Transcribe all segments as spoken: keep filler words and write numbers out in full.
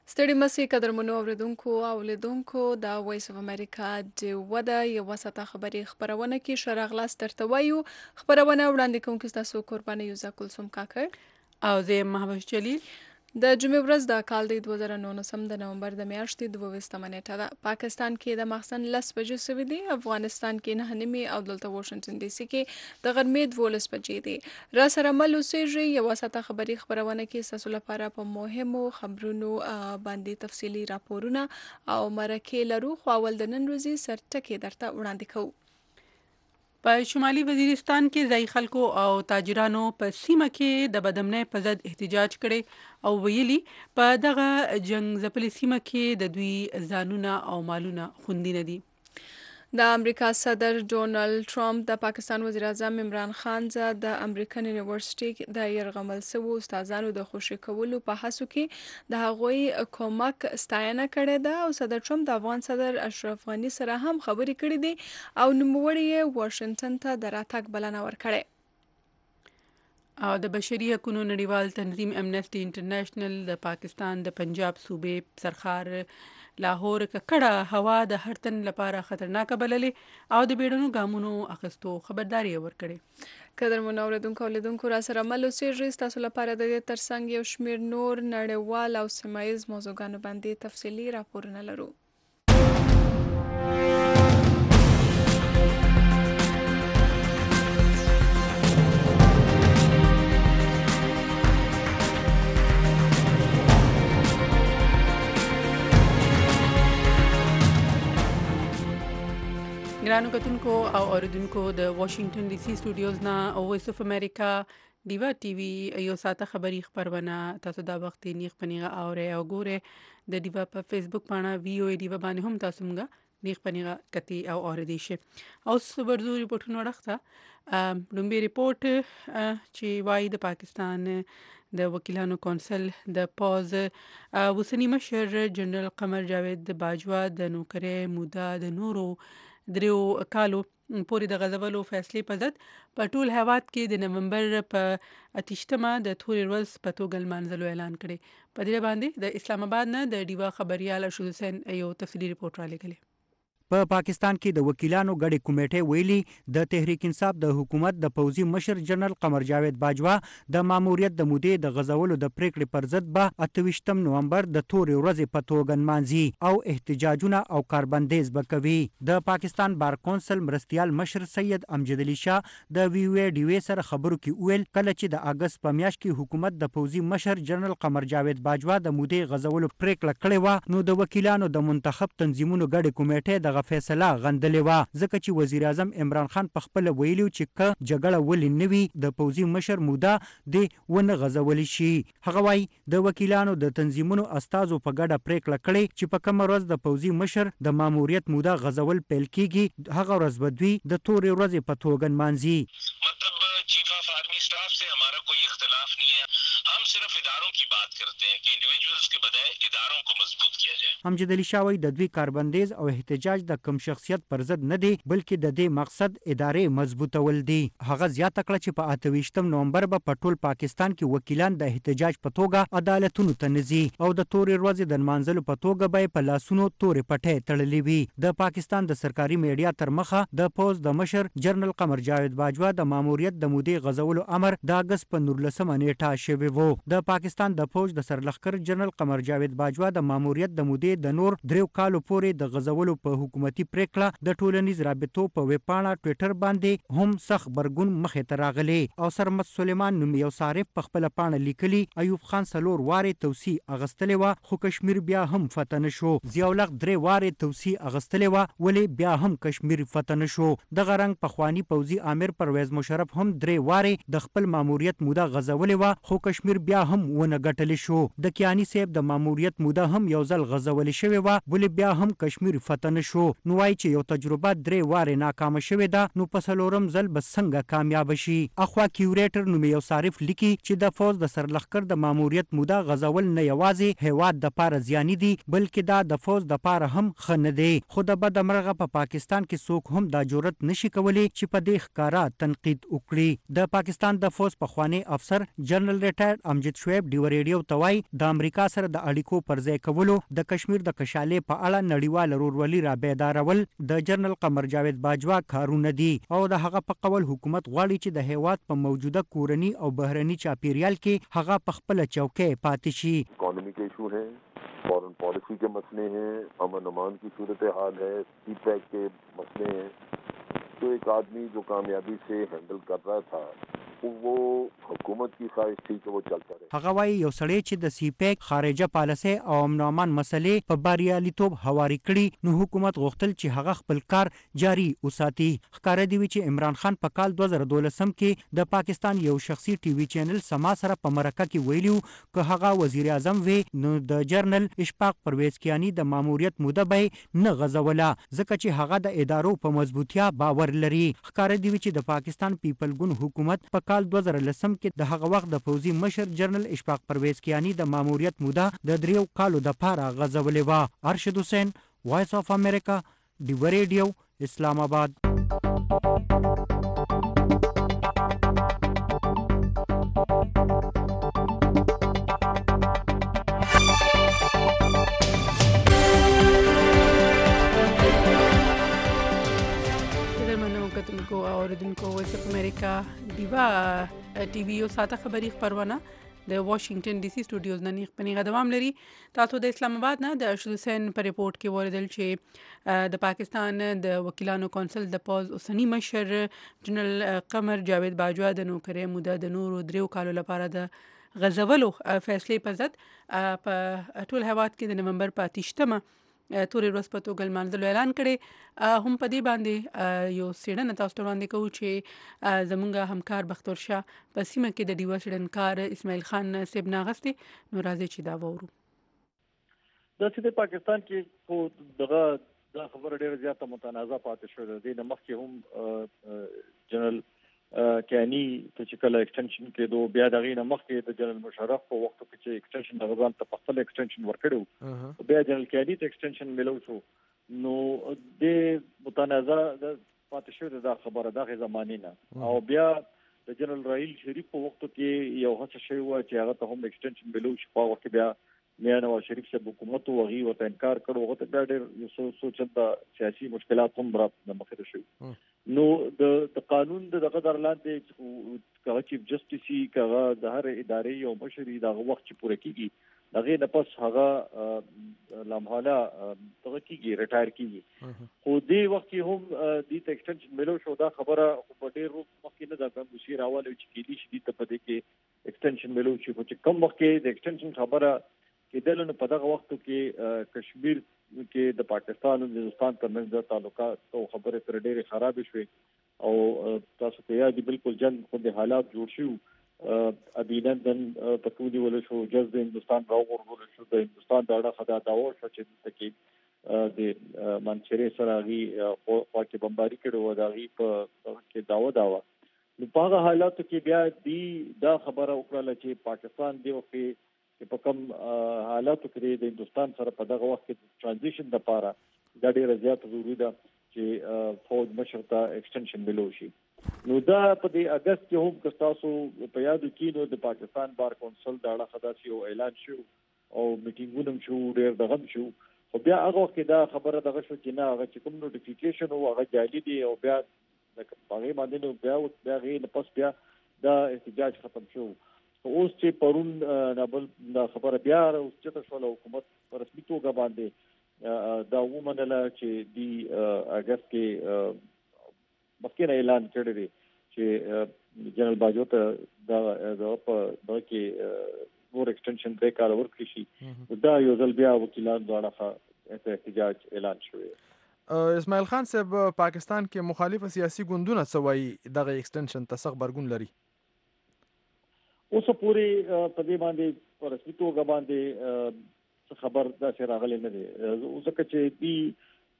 ستړي مسئ قدرمنو اوریدونکو او لیدونکو د وایس اف امریکا د وده یوه ساعته خبري خپرونه کې ښه راغلاست درته وایو. خپرونه وړاندې کوونکې ستاسو قرباني یوزا کلثوم کاکړ او زه یم مهوش جلیل. د جمعې ورځ د کال د دوه زره نولسم د نومبر د میاشتې دوه ویشتمه نیټه ده. پاکستان کې د ماخستن لس بجې سوي دي، افغانستان کې نهه نیمې او دلته واشنګټن ډي سي کې د غرمې دولس بجې دي. را سره مل اوسېږئ. یوه ساعته خبري خپرونه کې ستاسو لپاره په مهمو خبرونو آه، باندې تفصیلي راپورونه او مرکې لرو، خو اول د نن ورځې سرټکي درته وړاندې کوو. په شمالي وزیرستان کې ځای خلکو او تاجرانو په سیمه کې د بدامنۍ په ضد احتجاج کړي او ویلي په دغه جنگ ځپلې سیمه کې د دوی ځانونه او مالونه خوندي نه دي. د امریکا صدر ډونالد ټرمپ د پاکستان وزیر اعظم عمران خان ځه د امریکن یونیورسيټي د يرغمل سوو استادانو د خوشي کولو په هڅو کې د هغوی کومک ستاینه کړې ده او صدر ټرمپ د افغان صدر اشرف غني سره هم خبرې کړې دي او نوموړی یې واشنگټن ته د راتګ بلنه ورکړې. او د بشري حقوقو نړیوال تنظیم امنسټي انټرنیشنل د پاکستان د پنجاب صوبې سرخار لاهور ککړه هوا د هر تن لپاره خطرناک بللې او د بیړنو ګامونو اخیستو خبرداري ورکړې. قدرمنو اوریدونکو او لیدونکو را سره مل اوسېږئ. ستاسو لپاره د دې ترڅنګ یو شمېر نور نړیوال او سیمه ییز موضوعګانو باندې تفصیلي راپورونه لرو. ګرانو کتونکو او اوریدونکو د واشنگټن ډي سي سټوډیوز نه وایس اف امریکا ډیوا ټي وي یو ساعته خبري خبرونه تاسو دا وخت نیغ پنیغه اوري او ګوره د ډیوا په فیسبوک باندې وی او ډیوا باندې هم تاسو موږ نیغ پنیغه کتی او اوریدي شي. او ورزو ریپورتونه ورخته لومبي ریپورت چې وايي د پاکستان د وکیلانو کونسل د پاز وسنی مشر جنرال قمر جاوید باجوا د نوکرې موده د نورو دریو کالو پورې د غزولو فیصلې په ضد په ټول هیواد کې د نومبر په اتیشتمه د تورې ورځ په توګه لمانځلو اعلان کړي. په دې باندې د اسلام آباد نه د ډیوا خبريال ارشد حسین یو تفصیلی ریپورت را لګلی. په پاکستان کې د وکیلانو غړي کمیټه ویلي د تحریک انصاف د حکومت د پوزي مشر جنرال قمر جاوید باجوا د ماموریت د مودې د غزولو د پریکړې پر ضد به اتویشتم نومبر د تورې ورځې په توګه نمانځي او احتجاجونه او کاربندیز وکوي. د پاکستان بار کونسل مرستيال مشر سید امجد علي شاه د وی وی ډي وی سره خبرو کې ویل کله چې د اگست په میاشت کې حکومت د پوزي مشر جنرال قمر جاوید باجوا د مودې غزولو پریکړه کړې و نو د وکیلانو د منتخب تنظیمونو غړي کمیټه د فیصله غندلې و ځکه چې وزیر اعظم عمران خان په خپل ویلو چې ک جګړه ولې نوي د پوزي مشر موده د ونه غزول شي. هغه وايي د وکیلانو د تنظیمونو استادو په ګډه پریکړه کړې چې په کوم ورځ د پوزي مشر د ماموریت موده غزول پیل کیږي هغه ورځ بدوي د تورې ورځې په توګه مانځي. मतलब chief of army staff से हमारा कोई इख्तिलाफ नहीं है, हम सिर्फ इदारों की बात करते हैं कि इंडिविजुअल्स के बजाय इदारों को मजबूत किया जाए. امجد علي شاه وايي د دوی کاربندیز او احتجاج د کم شخصیت پر ضد نه دی بلکې د دې مقصد ادارې مضبوطول دي. هغه زیاته کړه چې په اتویشتم نومبر به په ټول پاکستان کې وکیلان د احتجاج په توګه عدالتونو ته نځي او د تورې ورځې د نمانځلو په توګه به په لاسونو تورې پټې تړلې وي. د پاکستان د سرکاري میډیا تر مخه د پوز د مشر جنرال قمر جاوید باجوا د ماموریت د مودې غزولو امر د اگست په نولسمه نیټه شوی وو. د پاکستان د فوج د سرلښکر جنرال قمر جاوید باجوا د ماموریت د مودې د نور دریو کالو پورې د غزولو په حکومتي پریکړه د ټولنیز رابطو په ویبپاڼه ټوئیټر باندې هم سخت برګون مخې ته راغلی او سرمد سلیمان نوم یو صارف په خپل پاڼه لیکلي ایوب خان سلور واره توصی اغستلې و خو کشمیر بیا هم فتح نشو. ضیاءالحق درې واره توصی اغستلې و ولی بیا هم کشمیر فتح نشو. د غرنګ پخوانی پوزي امیر پرویز مشرف هم درې واره د خپل ماموریت موده غزولې و خو کشمیر بیا هم ونه ګټل شو. د کیانی صاحب د ماموریت موده هم یو ځل غزول شوی و بل بیا هم کشمیر فتح نشو. نو وايي چې یو تجربه درې واره ناکام شوې ده نو په څلورم ځل به څنګه کامیاب شي. اخوا کیوریټر نوم یو صارف لیکي چې د فوج د سرلښکر د ماموریت موده غزول نه یوازې هیواد د پاره زیانی دي بلکې دا د فوج د پاره هم خنه دی. خو د بد مرغه په پاکستان کې څوک هم دا جرأت نشي کولی چې په دې ښکارا تنقید وکړي. د پاکستان د فوج پخوانی افسر جنرال ریټایر امجد امجد شعیب ډیو ریډیو توای د امریکا سره د اړیکو پر ځای کولو د کشمیر د کشالې په اړه نړیوال ورورولي را بیدارول د جنرال قمر جاوید باجوا کارونه دي او د هغه په قول حکومت غواړي چې د هیواد په موجوده کورنی او بهرني چاپیریال کې هغه په خپل چوکۍ پاتې شي. اکانومی کے ایشو ہیں, فورن پالیسی کے مسئلے ہیں, امن امان کی صورتحال ہے, سی پیک کے مسئلے ہیں. تو ایک آدمی جو کامیابی سے ہینڈل کر رہا تھا وہ حکومت کی خواہش تھی کہ وہ چلتا رہے. هغه وايي یو سړی چې د سی پیک خارجه پالیسي او امن و امان مسلې په بریالیتوب هواري کړي نو حکومت غوښتل چې هغه خپل کار جاري وساتي. ښکاره دی چې عمران خان په کال دوه زره دولسم کې د پاکستان یو شخصي ټي وي چینل سما سره په مرکه کې ویلیو که هغه وزیر اعظم وي نو د جنرال اشفاق پرویز کیانی د ماموریت موده به نه غځوله ځکه چې هغه د ادارو په مضبوطیا باور لري. ښکاره دی چې د پاکستان پیپل ګون حکومت په کال دوه زره لسم کې د هغه وخت د پوځي مشر جنرال اشفاق پرویز کیانی د ماموریت موده د دریو کالو د پاره غځولې وه. ارشد حسین, وایس اف امریکا, ډیو ریډیو, اسلام آباد. کو اوریدونکو وایس اف امریکا دیوا ټي وي او ساته خبری خبرونه د واشنگټن ډي سي سټوډیوز نه نیغ پنیغه دوام لري. تاسو د اسلام آباد نه د ارشد حسین پر ریپورت کې وردل چې د پاکستان د وکیلانو کونسل د پوز اوسنی مشر جنرال قمر جاوید باجوا د نوکرۍ موده د نورو دریو کالو لپاره د غزولو فیصلې په ضد په ټول هیواد کې د نومبر په اتهشتمه تورې ورځ په توګه لمانځلو اعلان کړی. هم په دې باندې یو څېړنه تاسو ته وړاندې کوو چې زموږ همکار بختور شاه په سیمه کې د ډیوه څېړنکار اسماعیل خان صاحب نه اخیستې. نو راځئ چې دا واورو. دا چې د پاکستان کې خو دغه دا خبره ډېره زیاته متنازع پاتې شوې ده. دې نه مخکې هم جنرال کیانی ته چې کله ایکسټنشن کېدو بیا د هغې نه مخکې د جنرال مشرف په وختو کې چې ایکسټنشن هغه ځان ته په خپل ایکسټنشن ورکړی و بیا جنرال کیانی ته ایکسټنشن میلو شو نو د متنازع پاتې شوې ده دا خبره د هغې زمانې نه. او بیا د جنرال راحیل شریف په وختو کې یو هڅه شوې وه چې هغه ته هم ایکسټنشن میلو شي. په هغه وخت کې بیا میا نواز شریف صاحب حکومت و هغې ورته انکار کړو. هغه ته بیا ډېر سوچنده سیاسي مشکلات هم را مخې شوي. نو د قانون د دغه در لاندې که چیف جسټس وي که هغه د هر ادارې یو مشر وي د هغه وخت چې پوره کېږي د هغې نه پس هغه لامحاله دغه کېږي ریټایر کېږي. خو دې وخت کې هم دې ته ایکسټنشن میلو شو. دا خبره خو په ډېر مخکې نه ده کوم دوسیې راوالی چې کېدای شي دې ته په دې کې ایکسټنشن میلو شي. خو چې کم وخت کې د ایکسټنشن خبره کېدل نو په دغه وختو کې کشمیر کې د پاکستان او هندوستان ترمنځ د تعلقات او خبرې تر ډېرې خرابې شوې او تاسو ته یاد دي بالکل جنګ غوندې حالات جوړ شو. ابینندن په ونیول شو, جز د هندوستان راوغورځول شو. د هندوستان د اړخه دا دعوا شوه چې دلته کې د منچرۍ سره هغې خوا کې بمباري کړې وه د هغې په هغه کې دعوه دا وه. نو په هغه حالاتو کې بیا دوی دا خبره وکړله چې پاکستان دې وخت کې چې په کوم حالاتو کې د هندوستان سره په دغه وخت کې د ټرانزیشن لپاره دا ډېره زیاته ضروري ده چې فوج مشر ته ایکسټنشن میلو شي. نو دا په دې اګست کې هم که تاسو په یادو کې نو د پاکستان بار کونسل د اړخه داسې یو اعلان شو او میټینګونه هم شو, ډېر دغه هم شو. خو بیا هغه وخت کې دا خبره دغه شو چې نه هغه چې کوم نوټیفیکیشن و هغه جعلي دی او بیا لکه په هغې باندې نو بیا بیا هغې نه پس بیا دا احتجاج ختم شو. اوس چې پرون نابل دا خبره بیا راوچته شوله حکومت په رسمي توګه باندې دا ومنله چې دی اګست کې مخکې نه اعلان کړی دی چې جنرال باجوا ته دا په دغه کې نور ایکسټنشن درې کاله ورکړي شي. دا یو ځل بیا وکیلان دواړه احتجاج اعلان شوی. اسماعیل خان صاحب پاکستان کې مخالف سیاسي ګوندونه څه وایي دغه ایکسټنشن ته څه غبرګون لري؟ اوس پورې په دې باندې په رسمي توګه باندې څه خبر داسې راغلی نه دی. ځکه چې دوی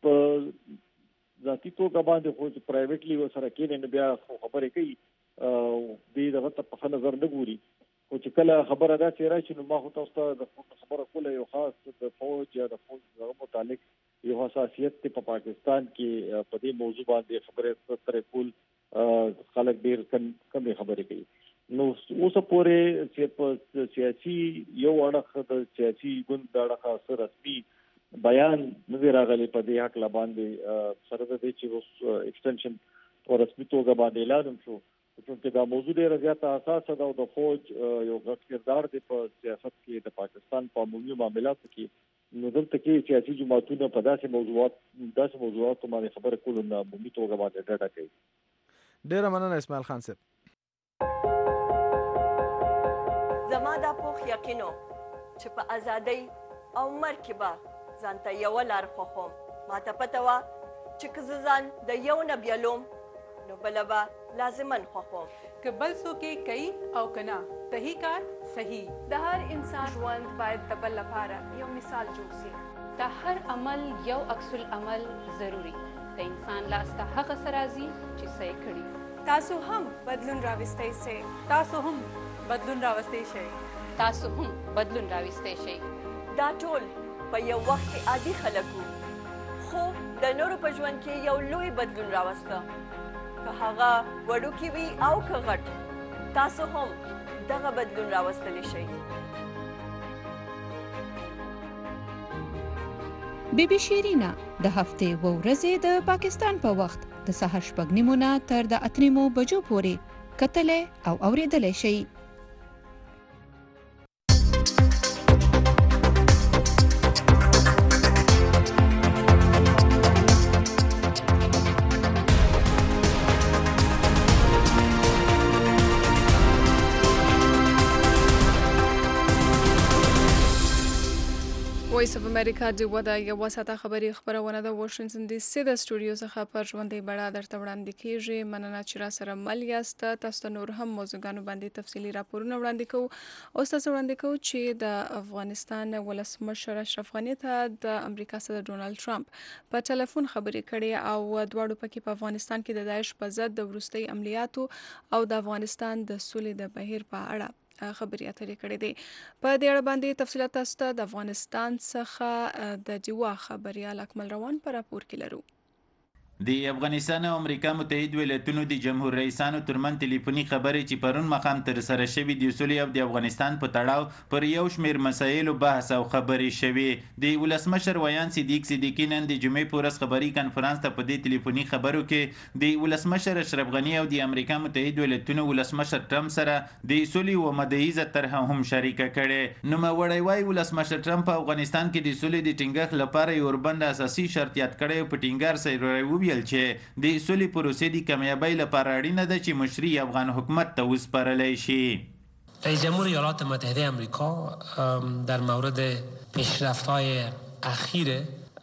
په ذاتي توګه باندې خو چې پرایویټلي ورسره کېني نو بیا خو خبرې کوي, دوی دغه ته په ښه نظر نه ګوري. خو چې کله خبره داسې راشي نو ما خو تاسو ته د خبره کوله یو خاص د فوج یا د فوج دغه متعلق یو حساسیت دی په پاکستان کې په دې موضوع باندې خبرې ترې کول خلک ډېر کمې خبرې کوي. نو اوس پورې چې په سیاسي یو اړخ د سیاسي ګوند د اړخ سره رسمي بیان نه راغلی په دې حق لا باندې سره د دې چې اوس ایکستنشن په رسمي توګه باندې اعلان شو چې دا موضوع ډېره زیاته حساسه ده او د فوج یو غټ کردار دی په سیاست کې د پاکستان په عمومي معاملاتو کې نو دلته کې سیاسي جماعتونه په داسې موضوعات داسې موضوعاتو باندې خبرې کول نه عمومي توګه باندې ډډه کوي. ډېره مننه اسماعیل خان صاحب. زما دا پوخ یقینو چې په ازادۍ او مرګ کې به ځانته یوه لار خوښوم. ماته پته وه چې که زه ځان د یو نه بیلوم نو بله به لازمن خوښوم. که بل څوک یې کوي او که نه صحیح کار صحیح. د هر انسان ژوند باید د بل لپاره یو مثال جوړ سي. د هر عمل یو عکس العمل ضروري. د انسان لاس ته هغه څه راځي چې څه یې کړي. تاسو هم بدلون راوستی سئ. تاسو هم بدلون راوستی شئ. تاسو هم بدلون راوستی شئ. دا ټول په یو وخت کې عادي خلک وو خو د نورو په ژوند کې یو لوی بدلون راوسته. که هغه وړوکی وي او که غټ تاسو هم دغه بدلون راوستلی شئ. بی بی شیرینا د هفتې و ورځې د پاکستان په وخت د سهار شپږ نیمو نه تر د اته نیمو بجو پورې کتلی او اورېدلی شئ. وایس اف امریکا د ودا یو وساته خبري خبرونه د واشنگټن ډي سي د سټوډیو څخه پر ژوندۍ بڑا درته وړاندې کیږي. مننه چې را سره مل یاست. تاسو نور هم موضوعګانو باندې تفصیلی راپورونه وړاندې کوو. او تاسو وړاندې کوو چې د افغانستان ولسمشر اشرف غنی ته د امریکا صدر ډونالد ټرمپ په ټلیفون خبرې کړې او دواړو پکې په افغانستان کې د داعش په ضد د وروستي عملیاتو او د افغانستان د سولې د بهیر په اړه خبرې اترې کړې دي. په دې اړه باندې تفصیلات تاسو ته د افغانستان څخه د ډیوا خبريال اکمل روان پر راپور کې لرو. د افغانستان او امریکا متحد ولایتونو د جمهور رئیسانو ترمن ټلیفوني خبرې چې پرون مقام تر سره شوې د سولې او د افغانستان په تړاو پر یو شمېر مسایلو بحث او خبرې شوې. د ولسمشر ویان صدیق صدیقی نن د جمعې په ورځ خبري کانفرنس ته په دې ټلیفوني خبرو کې د ولسمشر اشرف غنی او د امریکا متحد ولایتونو ولسمشر ټرمپ سره د سولې او مدهیزه طرح هم شریکه کړې. نو موړی وای ولسمشر ټرمپ په افغانستان کې د سولې د ټینګښت لپاره یو وربند اساسي شرط یاد کړی په ټینګار سره ویل چې د سولې پروسې د کامیابی لپاره اړینه ده چې مشري افغان حکومت ته وسپارلی شي. رئیس جمهور ایالات متحده آمریکا در مورد پیشرفت‌های اخیر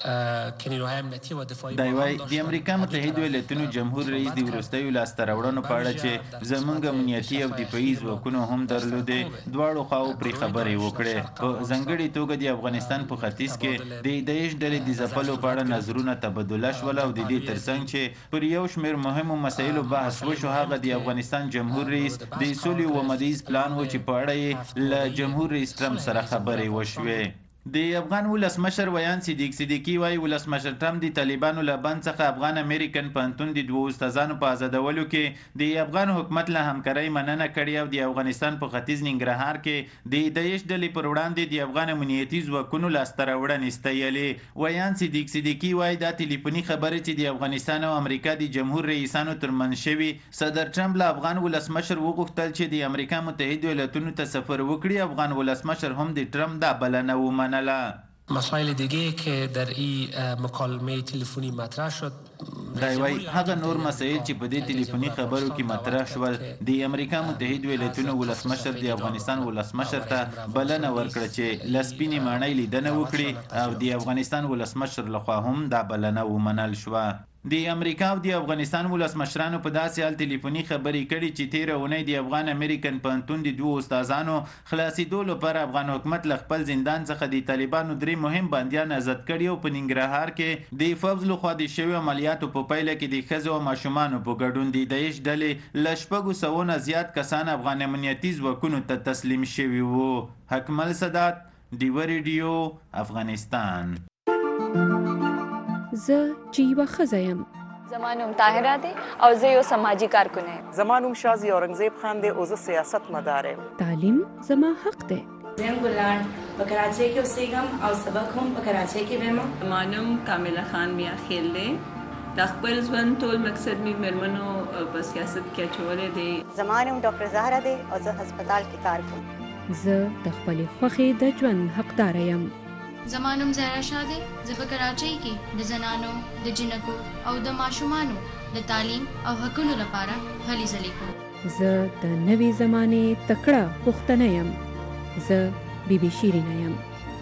دی وای د امریکا متحده ایالاتونو جمهور رئیس د وروستیو لاسته راوړنو په اړه چې زمونږ امنیتي او دفاعي ځواکونو هم درلودې دواړو خواو پرې خبرې وکړې. په ځانګړې توګه د افغانستان په ختیځ کې د داعش ډلې د ځپلو په اړه نظرونه تبادله شول او د دې ترڅنګ چې پر یو شمېر مهمو مسایلو بحث وشو هغه د افغانستان جمهور رئیس د سولې و مدهیز پلان و چې په اړه یې له جمهور رئیس ټرمپ سره خبرې وشوې. د افغان ولسمشر ویان صدیق صدیقی وای ولسمشر ټرمپ د طالبانو له بند څخه افغان امریکن پوهنتون د دوو استادانو په آزادولو کې د افغان حکومت له همکارۍ مننه کړې او د افغانستان په ختیځ ننګرهار کې د داعش ډلې پر وړاندې د افغان امنیتي ځواکونو لاسته راوړنې ستایلې. ویان صدیق صدیقی وای دا ټلیفوني خبرې چې د افغانستان او امریکا د جمهور رئیسانو ترمنځ شوې صدر ټرمپ له افغان ولسمشر وغوښتل چې د امریکا متحده ایالاتونو ته سفر وکړي. افغان ولسمشر هم د ټرمپ دا بلنه ومنله. مسائل دیگه که در این مکالمه تلفنی مطرح شد دا وای هغه نور مسایل چې په دې ټلیفوني خبرو کې مطرح شول د امریکا متحده ایالاتونو ولسمشر د افغانستان ولسمشر ته بلنه ورکړه چې لسپینې ماڼۍ لیدنه وکړي او د افغانستان ولسمشر لخوا هم دا بلنه ومنل شوه. د امریکا او د افغانستان ولسمشرانو په داسې حال ټلیفوني خبرې کړي چې تیره اونۍ د افغان امریکن پوهنتون د دوو استادانو خلاصېدو لپاره افغان حکومت له خپل زندان څخه د طالبانو درې مهم بندیان آزاد کړي او په ننګرهار کې د فوز لخوا د شویو عملیاتو په پیله کې د ښځو او ماشومانو په ګډون د داعش ډلې له شپږو سوو نه زیات کسان افغان امنیتي ځواکونو ته تسلیم شوي وو. حکمل سادات، ډیوه ریډیو، افغانستان. زه چې یوه ښځه یم زما نوم طاهره دی او زه یو سماجی کارکون یم. زما نوم شازي اورنګزیب خان دی او زه سیاست مدار یم. تعلیم زما حق دی. زم ګلان په کراچۍ کې اوسېږم او سبق هم په کراچۍ کې وایم. زما نوم کامله خان میا خیل دی. د خپل ژوند ټول مقصد مې مېرمنو په سیاست کې اچولی دی. زما نوم ډاکټر زهره دی او زه هسپتال کې کار کوم. زه د خپلې خوښې د ژوند حقدار یم. زما نوم زهرا شاه دی. زه په کراچۍ کې د زنانو د جنکو او د ماشومانو د تعلیم او حقونو لپاره هلې ځلې کوم. زه د نوې زمانې تکړه پښتنه یم. زه بی بی شیرینه یم.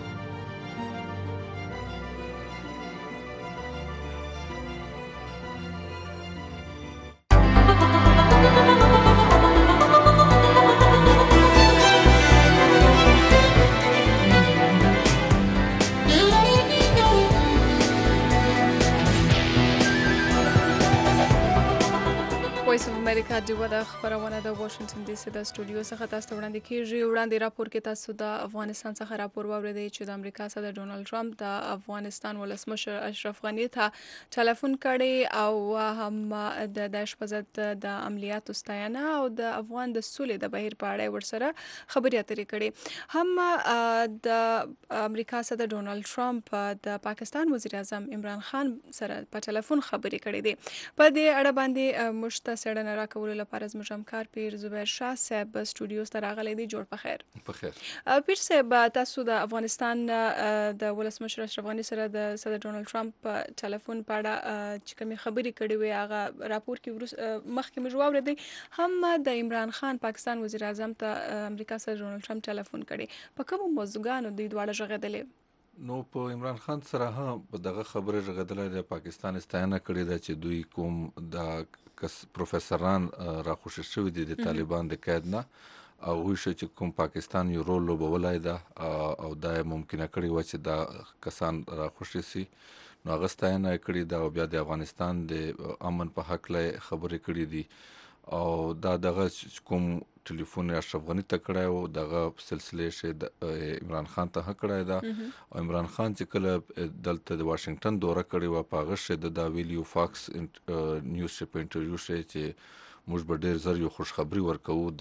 امریکا ډیوه د خبرونه د واشنگټن ډي سي د سټوډیو څخه تاسو ته وړاندې کیږي. وړاندې راپور کې تاسو د افغانستان څخه راپور واوریدئ چې د امریکا صدر ډونالد ټرمپ د افغانستان ولسمشر اشرف غني ته ټلیفون کړی او هم د داعش په ضد د عملیاتو ستاینه او د افغان د سولې د بهیر په اړه ورسره خبرې اترې کړې. هم د امریکا صدر ډونالد ټرمپ د پاکستان وزیر اعظم عمران خان سره په ټلیفون خبرې کړې دي. په دې اړه باندې مشته څېړنه راکولو لپاره زموږ همکار پیر زبیر شاه صاحب سټوډیو ته راغلی دی. جوړ په خیر. په خیر. پیر صاحب تاسو د افغانستان د ولسمشر اشرف غني سره د صدر ډونالد ټرمپ په ټلیفون په اړه چې کومې خبرې کړې وې هغه راپور کې مخکې موږ واورېدی. هم د عمران خان پاکستان وزیر اعظم ته امریکا صدر ډونالد ټرمپ ټلیفون کړی. په کومو موضوعګانو دوی دواړه غږېدلې؟ نو په عمران خان سره هم په دغه خبره غږېدلی د پاکستان ستاینه کړې ده چې دوی کوم د کس پروفیسوران راخوشي شوي دي د طالبان د قید نه او هغوی شو چې کوم پاکستان یو رول لوبولی ده او دا یې ممکنه کړې وه چې دا کسان راخوشي سي. نو هغه ستاینه یې کړې ده او بیا د افغانستان د امن په هکله خبرې کړې دي او دا دغه کوم ټلیفون اشرف غني ته کړی و دغه سلسلې چې عمران خان ته کړی ده او عمران خان چې کله دلته د واشنگټن دوره کړې وه په هغه شی د دا ویلي فاکس نیوز شي په انټرویو شی چې موږ به ډېر زر یو خوشخبري ورکوو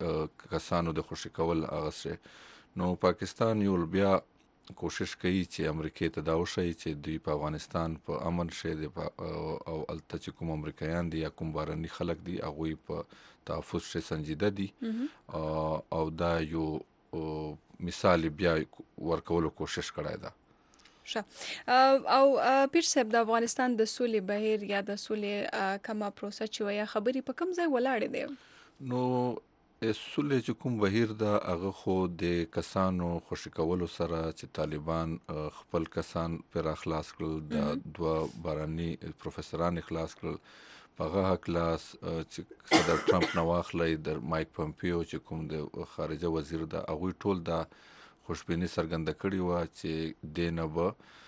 د کسانو د خوشي کول هغه شی. نو پاکستان یو بیا کوشش کوي چې امریکې ته دا وښیي چې دوی په افغانستان په امن شی دی او هلته چې کوم امریکایان دي یا کوم بهرني خلک دي هغوی په تحفظ شی سنجیده دي او دا یو مثال بیا ورکولو کوشش کړی ده. ښه. او پیر صاحب د افغانستان د سولې بهیر یا د سولې کومه پروسه چې وایي خبرې په کوم ځای ولاړې دی؟ نو سولې چې کوم بهیر ده هغه خو د کسانو خوشي کولو سره چې طالبان خپل کسان پر اخلاص کړل د دوه بهرني پروفیسوران اخلاص کړل په هغه هکله چې صدر ټرمپ نه واخلی د مایک پمپیو چې کوم د خارجه وزیر ده هغوی ټول دا خوشبیني څرګنده کړې وه چې دې نه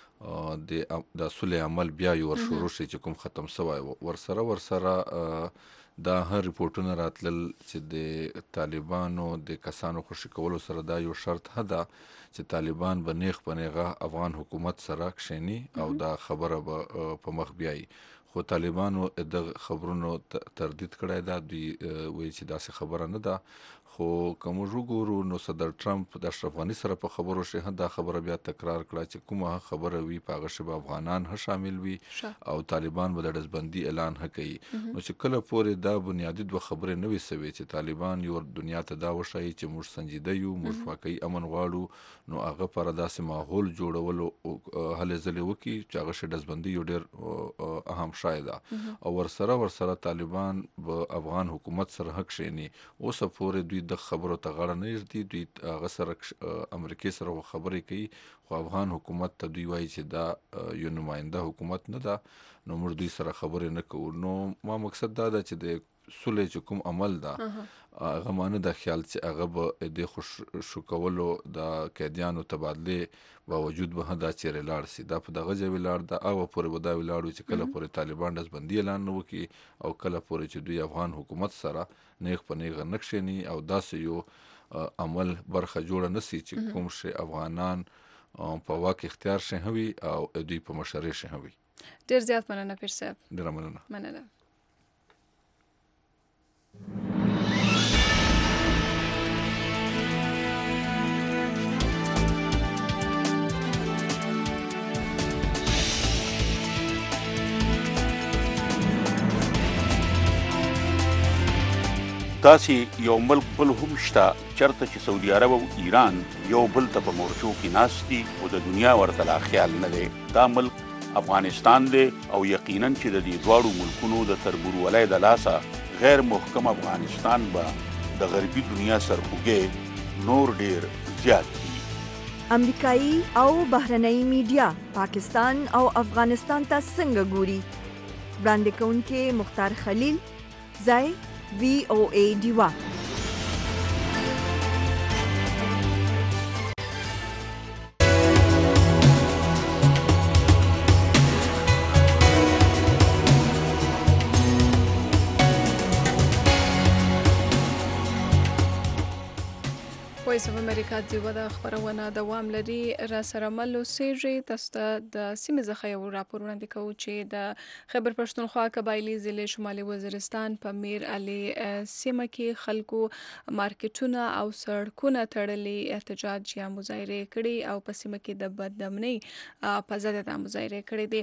به د سولې عمل بیا یې ورشروع شي چې کوم ختم سوی و. ورسره ورسره دا هر ریپورټونه راتلل چې د طالبانو د کسانو خوشي کولو سره دا یو شرط ده چې طالبان به نیغ په نیغه افغان حکومت سره کښیني او دا خبره به په مخ بیایي. خو طالبانو د خبرونو تردید کړی ده. دوی وایي چې داسې خبره نه ده. خو که موږ وګورو نو صدر ټرمپ د اشرف غني سره په خبرو شي دا خبره بیا تکرار کړه چې کومه خبره وي په هغه شی به افغانان هم شامل وي او طالبان به د ډزبندي اعلان هم کوي. نو چې کله پورې دا بنیادي دوه خبرې نه وي سوې چې طالبان یو دنیا ته دا وښایي چې موږ سنجیده یو موږ واقعي امن غواړو نو هغه پر داسې ماحول جوړولو هلې ځلې وکړي چې هغه شی ډزبندي یو ډېر اهم شی ده او ورسره ورسره طالبان به افغان حکومت سره هم کښیني. اوسه پورې دوی د خبرو ته غاړه نه ږدي. دوی هغه سره امریکې سره خبرې کوي خو افغان حکومت ته دوی وایي چې دا یو نماینده حکومت نه ده نو موږ دوی سره خبرې نه کوو. نو ما مقصد دا ده چې د سولې چې کوم عمل ده هغه ما نه ده خیال چې هغه به د خوشو کولو د قیدیانو تبادلې باوجود به دا چیرې لاړ سي. دا په دغه ځای ولاړ ده هغه پورې به دا ولاړ وي چې کله پورې طالبان ډزبندي اعلان نه وکړي او کله پورې چې دوی افغان حکومت سره نیغ په نیغه نه کښیني او داسې یو عمل برخه جوړه نه سي چې کوم شی افغانان په واک اختیار شي هوي او دوی په مشرۍ شي هوي. ډېر زیات مننه پیر صاحب. ډېره مننه. مننه. داسې یو ملک بل هم شته چېرته چې سعودي عرب او ایران یو بل ته په مورچو کې ناست دي او د دنیا ورته لا خیال نه دی. دا ملک افغانستان دی او یقینا چې د دې دواړو ملکونو د تربورولۍ د لاسه غیر محکم افغانستان به د غربي دنیا سرخوږی نور ډیر زیات دي. امریکایي او بهرنۍ میډیا پاکستان او افغانستان ته څنګه ګوري؟ وړاندې کوونکي مختار خلیل، ځای وی او ای ډیوا. وایس اف امریکا دیوه د خبرونه دوام لري. را سره مل اوسېږئ. تاسو ته د سیمې څخه یو راپور وړاندې کوو چې د خیبر پښتونخوا قبایلي ضلع شمالي وزیرستان په میر علي سیمه کې خلکو مارکیټونه او سړکونه تړلي احتجاج یا مظاهرې کړي او په سیمه کې د بدامنۍ په ضد د مظاهرې کړي دي.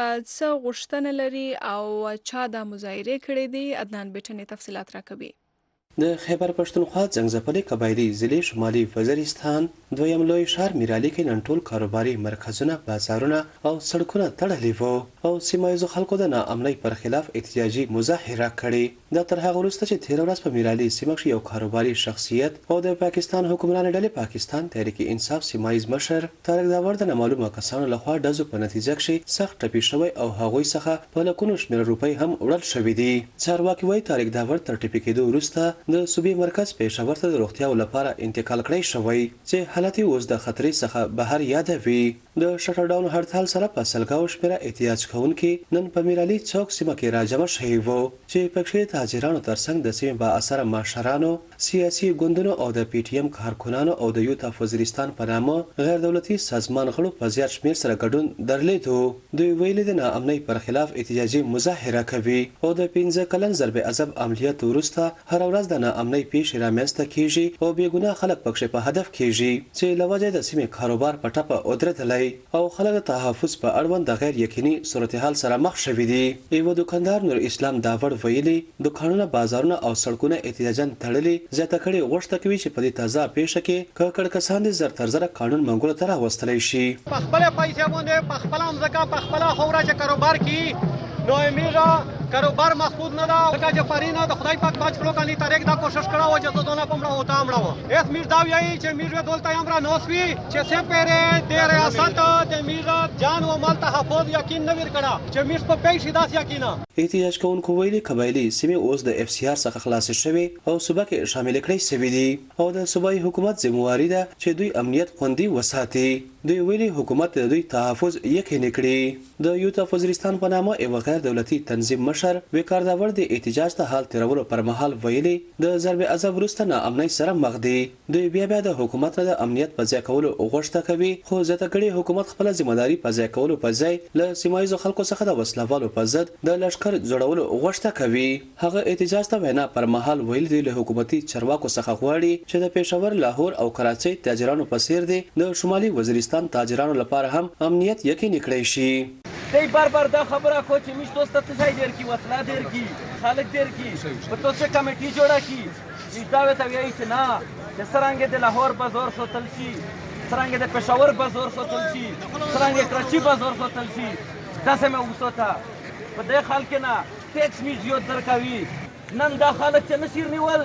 څه غوښتنه لري او چا دا مظاهرې کړي دي؟ عدنان بیټنې تفصیلات راکوي. د خیبر پښتونخوا څنګزپلي قبایلي ضلع شمالي وزیرستان دویم لوی ښار میرالي کې نن ټول کاروباري مرکزونه، بازارونه او سړکونه تړلي وو او سیمه ییزو خلکو د ناامنۍ پر خلاف احتجاجي مظاهره کړې. دا تر هغه وروسته چې تېره ورځ په میرالي سیمه کې یو کاروباري شخصیت او د پاکستان حکمرانې ډلې پاکستان تحریک انصاف سیمه ییز مشر طارق داور د نامعلومه کسانو لخوا ډزو په نتیجه کې سخت ټپي شوی او هغوی څخه په لکونو شمېر روپۍ هم وړل شوي دي. چارواکي وایي طارق داور تر ټپي کېدو وروسته د صوبې مرکز پېښور ته د روغتیا لپاره انتقال کړی شوی چې حالت یې اوس د خطرې څخه بهر یادوي. د شټر ډاون هړتال سره په سلګاو شمېره احتجاج کوونکي نن په میرالي چوک سیمه کې راجمع شوي وو چې پکې تاجرانو ترڅنګ د سیمې با اثره مشرانو، سیاسي ګوندونو او د پی ټی ایم کارکونانو او د یوت اف وزیرستان په نامه غیر دولتي سازمان غړو په زیات شمېر سره ګډون درلود. دوی ویلي د ناامنۍ پر خلاف احتجاجي مظاهره کوي او د پنځه کلن ضرب عذاب عملیات وروسته هر ورځ د ناامنۍ پیښې رامنځته کیږي او بې ګناه خلک پکې په هدف کیږي چې له وجې د سیمې کاروبار په ټپه ودرېدلی او خلک د تحفظ په اړوند د غیر یقیني صورتحال سره مخ شوي دي. یو دکاندار نور اسلام داور ویلي دکانونه، بازارونه او سړکونه احتجاجاً تړلي زیاته کړي غوښته کوي چې په دې تازه پیښه کې ککړ کسان دي زر تر زره قانون منګولو ته راوستلی شي. په خپله پیسې باندې په خپله مځکه په خپله خاوره چې کاروبار کوي نو همیشه کاروبار محفوظ نه ده. ځکه چې فرینه د خدای پاک پاک کړو کني طریق دا کوشش کړه و چې زونه پمړه وتا امړه اس میر دا وی چې میر دولت امره نوسوي چې سم پره د ریاست د میر جان او مال تحفظ یقین نه ور کړه چې میر په پیسې داس یقینا. احتجاج کوونکو ویلي قبایلي سیمې اوس د اف سی آر څخه خلاص شوي او صوبه کې شامل کړي شوي دي او د صوبایي حکومت ذمہواری ده چې دوی امنیت خوندي وساتي. دوی ویلي حکومت د دوی تحفظ یقیني کړي. د یوت اف وزیرستان په نامه یو غیر دولتي تنظیم مشر وقار داور د احتجاج ته حال تیرولو پر مهال ویلي د ضرب عذاب وروسته ناامنۍ سره مخ دي. دوی بیا بیا د حکومت د امنیت په ځای کولو غوښتنه کوي خو زیاته کړي حکومت خپل ځمېداري په ځای کولو په ځای له سیمه ییزو خلکو څخه د وسلوالو په ضد د لشکر جوړولو غوښتنه کوي. هغه احتجاج ته وینا پر مهال ویلي دی له حکومتي چارواکو څخه غواړي چې د پېښور، لاهور او کراچۍ تاجرانو په څیر دي د شمالي وزیرستان تاجرانو لپاره هم امنیت یقیني کړی شي. دی بار بار دا خبره کو چې موږ تاسو ته ځای ډیر کی وسله ډیر کی خلک ډیر کی په تاسو کمیټي جوړه کی دا وته وایي چې نه چې څنګه د لاهور بازار سوتل شي، څنګه د پېښور بازار سوتل شي، څنګه کراچي بازار سوتل شي. دا سمه وسوته په دې حال کې نه ټیکس می زیات درکوي. نن دا خلک چې نشیر نیول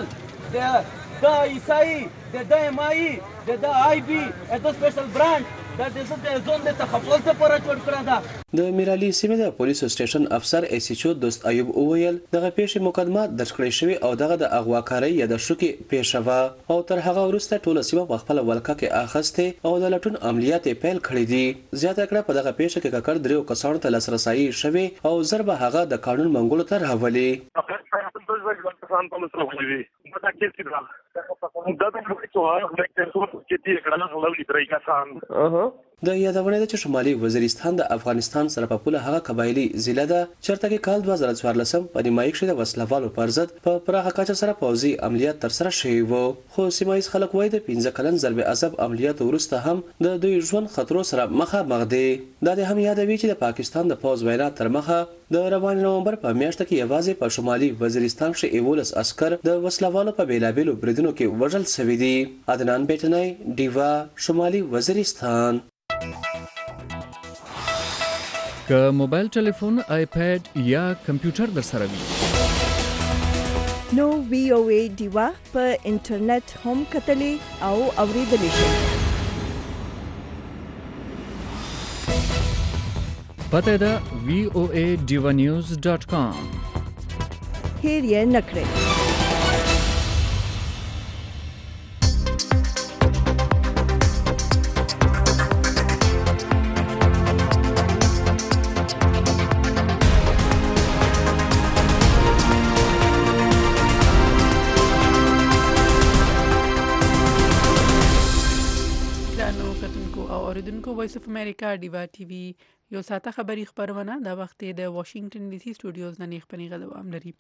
دا عیسائی د د ام آی د د آی بي د سپیشل برانچ د دې څه د زون د تخفض لپاره جوړ کړه. دا د میرالي سیمې د پولیس سټیشن افسر ایس ایچ او دوست ایوب اوویل دغه پیښې مقدمه درج کړې شوې او دغه د اغواکارۍ یا د شوکې پیښه وه او تر هغه وروسته ټوله سیمه په خپله ولکه کې اخیستې او د لټون عملیات یې پیل کړي دي. زیاته کړه په دغه پیښه کې ککړ دریو کسانو ته لاسرسي شوې او ضرب هغه د قانون منګولو ته راولي. د یادونه ده چې شمالي وزیرستان د افغانستان سره په پوله هغه قبایلی ضلع ده چرته کې کال دوه زره څوارلسم په نیمایي کې د وسلوالو پر ضد په پراخه کچه سره پوځي عملیات تر سره شوي وو، خو سیمایي خلک وایي د پنځه کلن ضرب عذاب عملیات وروسته هم د دوی ژوند خطرو سره مخامخ دي. دا د هم یادوي چې د پاکستان د پوځ وینا تر مخه د روان نومبر په میاشت کې یوازې په شمالي وزیرستان کې ایولس عسكر د وسلوالو په بیلابیلو بریدونو کې وژل شوي دي. عدنان بیٹنای، ډیوا، شمالي وزیرستان. که موبایل ټلیفون، آیپیډ یا کمپیوټر در سره وي نو وی او ای ډیوا په انټرنیټ هم کتلی او اوریدلی شئ. پته ده وی او ای ډیوا نیوز ډاٹ کام. هیر یې نکړئ. وایس اف امریکا ډیوا ټي وي یو ساته خبري خبرونه د وخت د واشنگټن ډي سي سټوډیوز نه خبري غوام لري.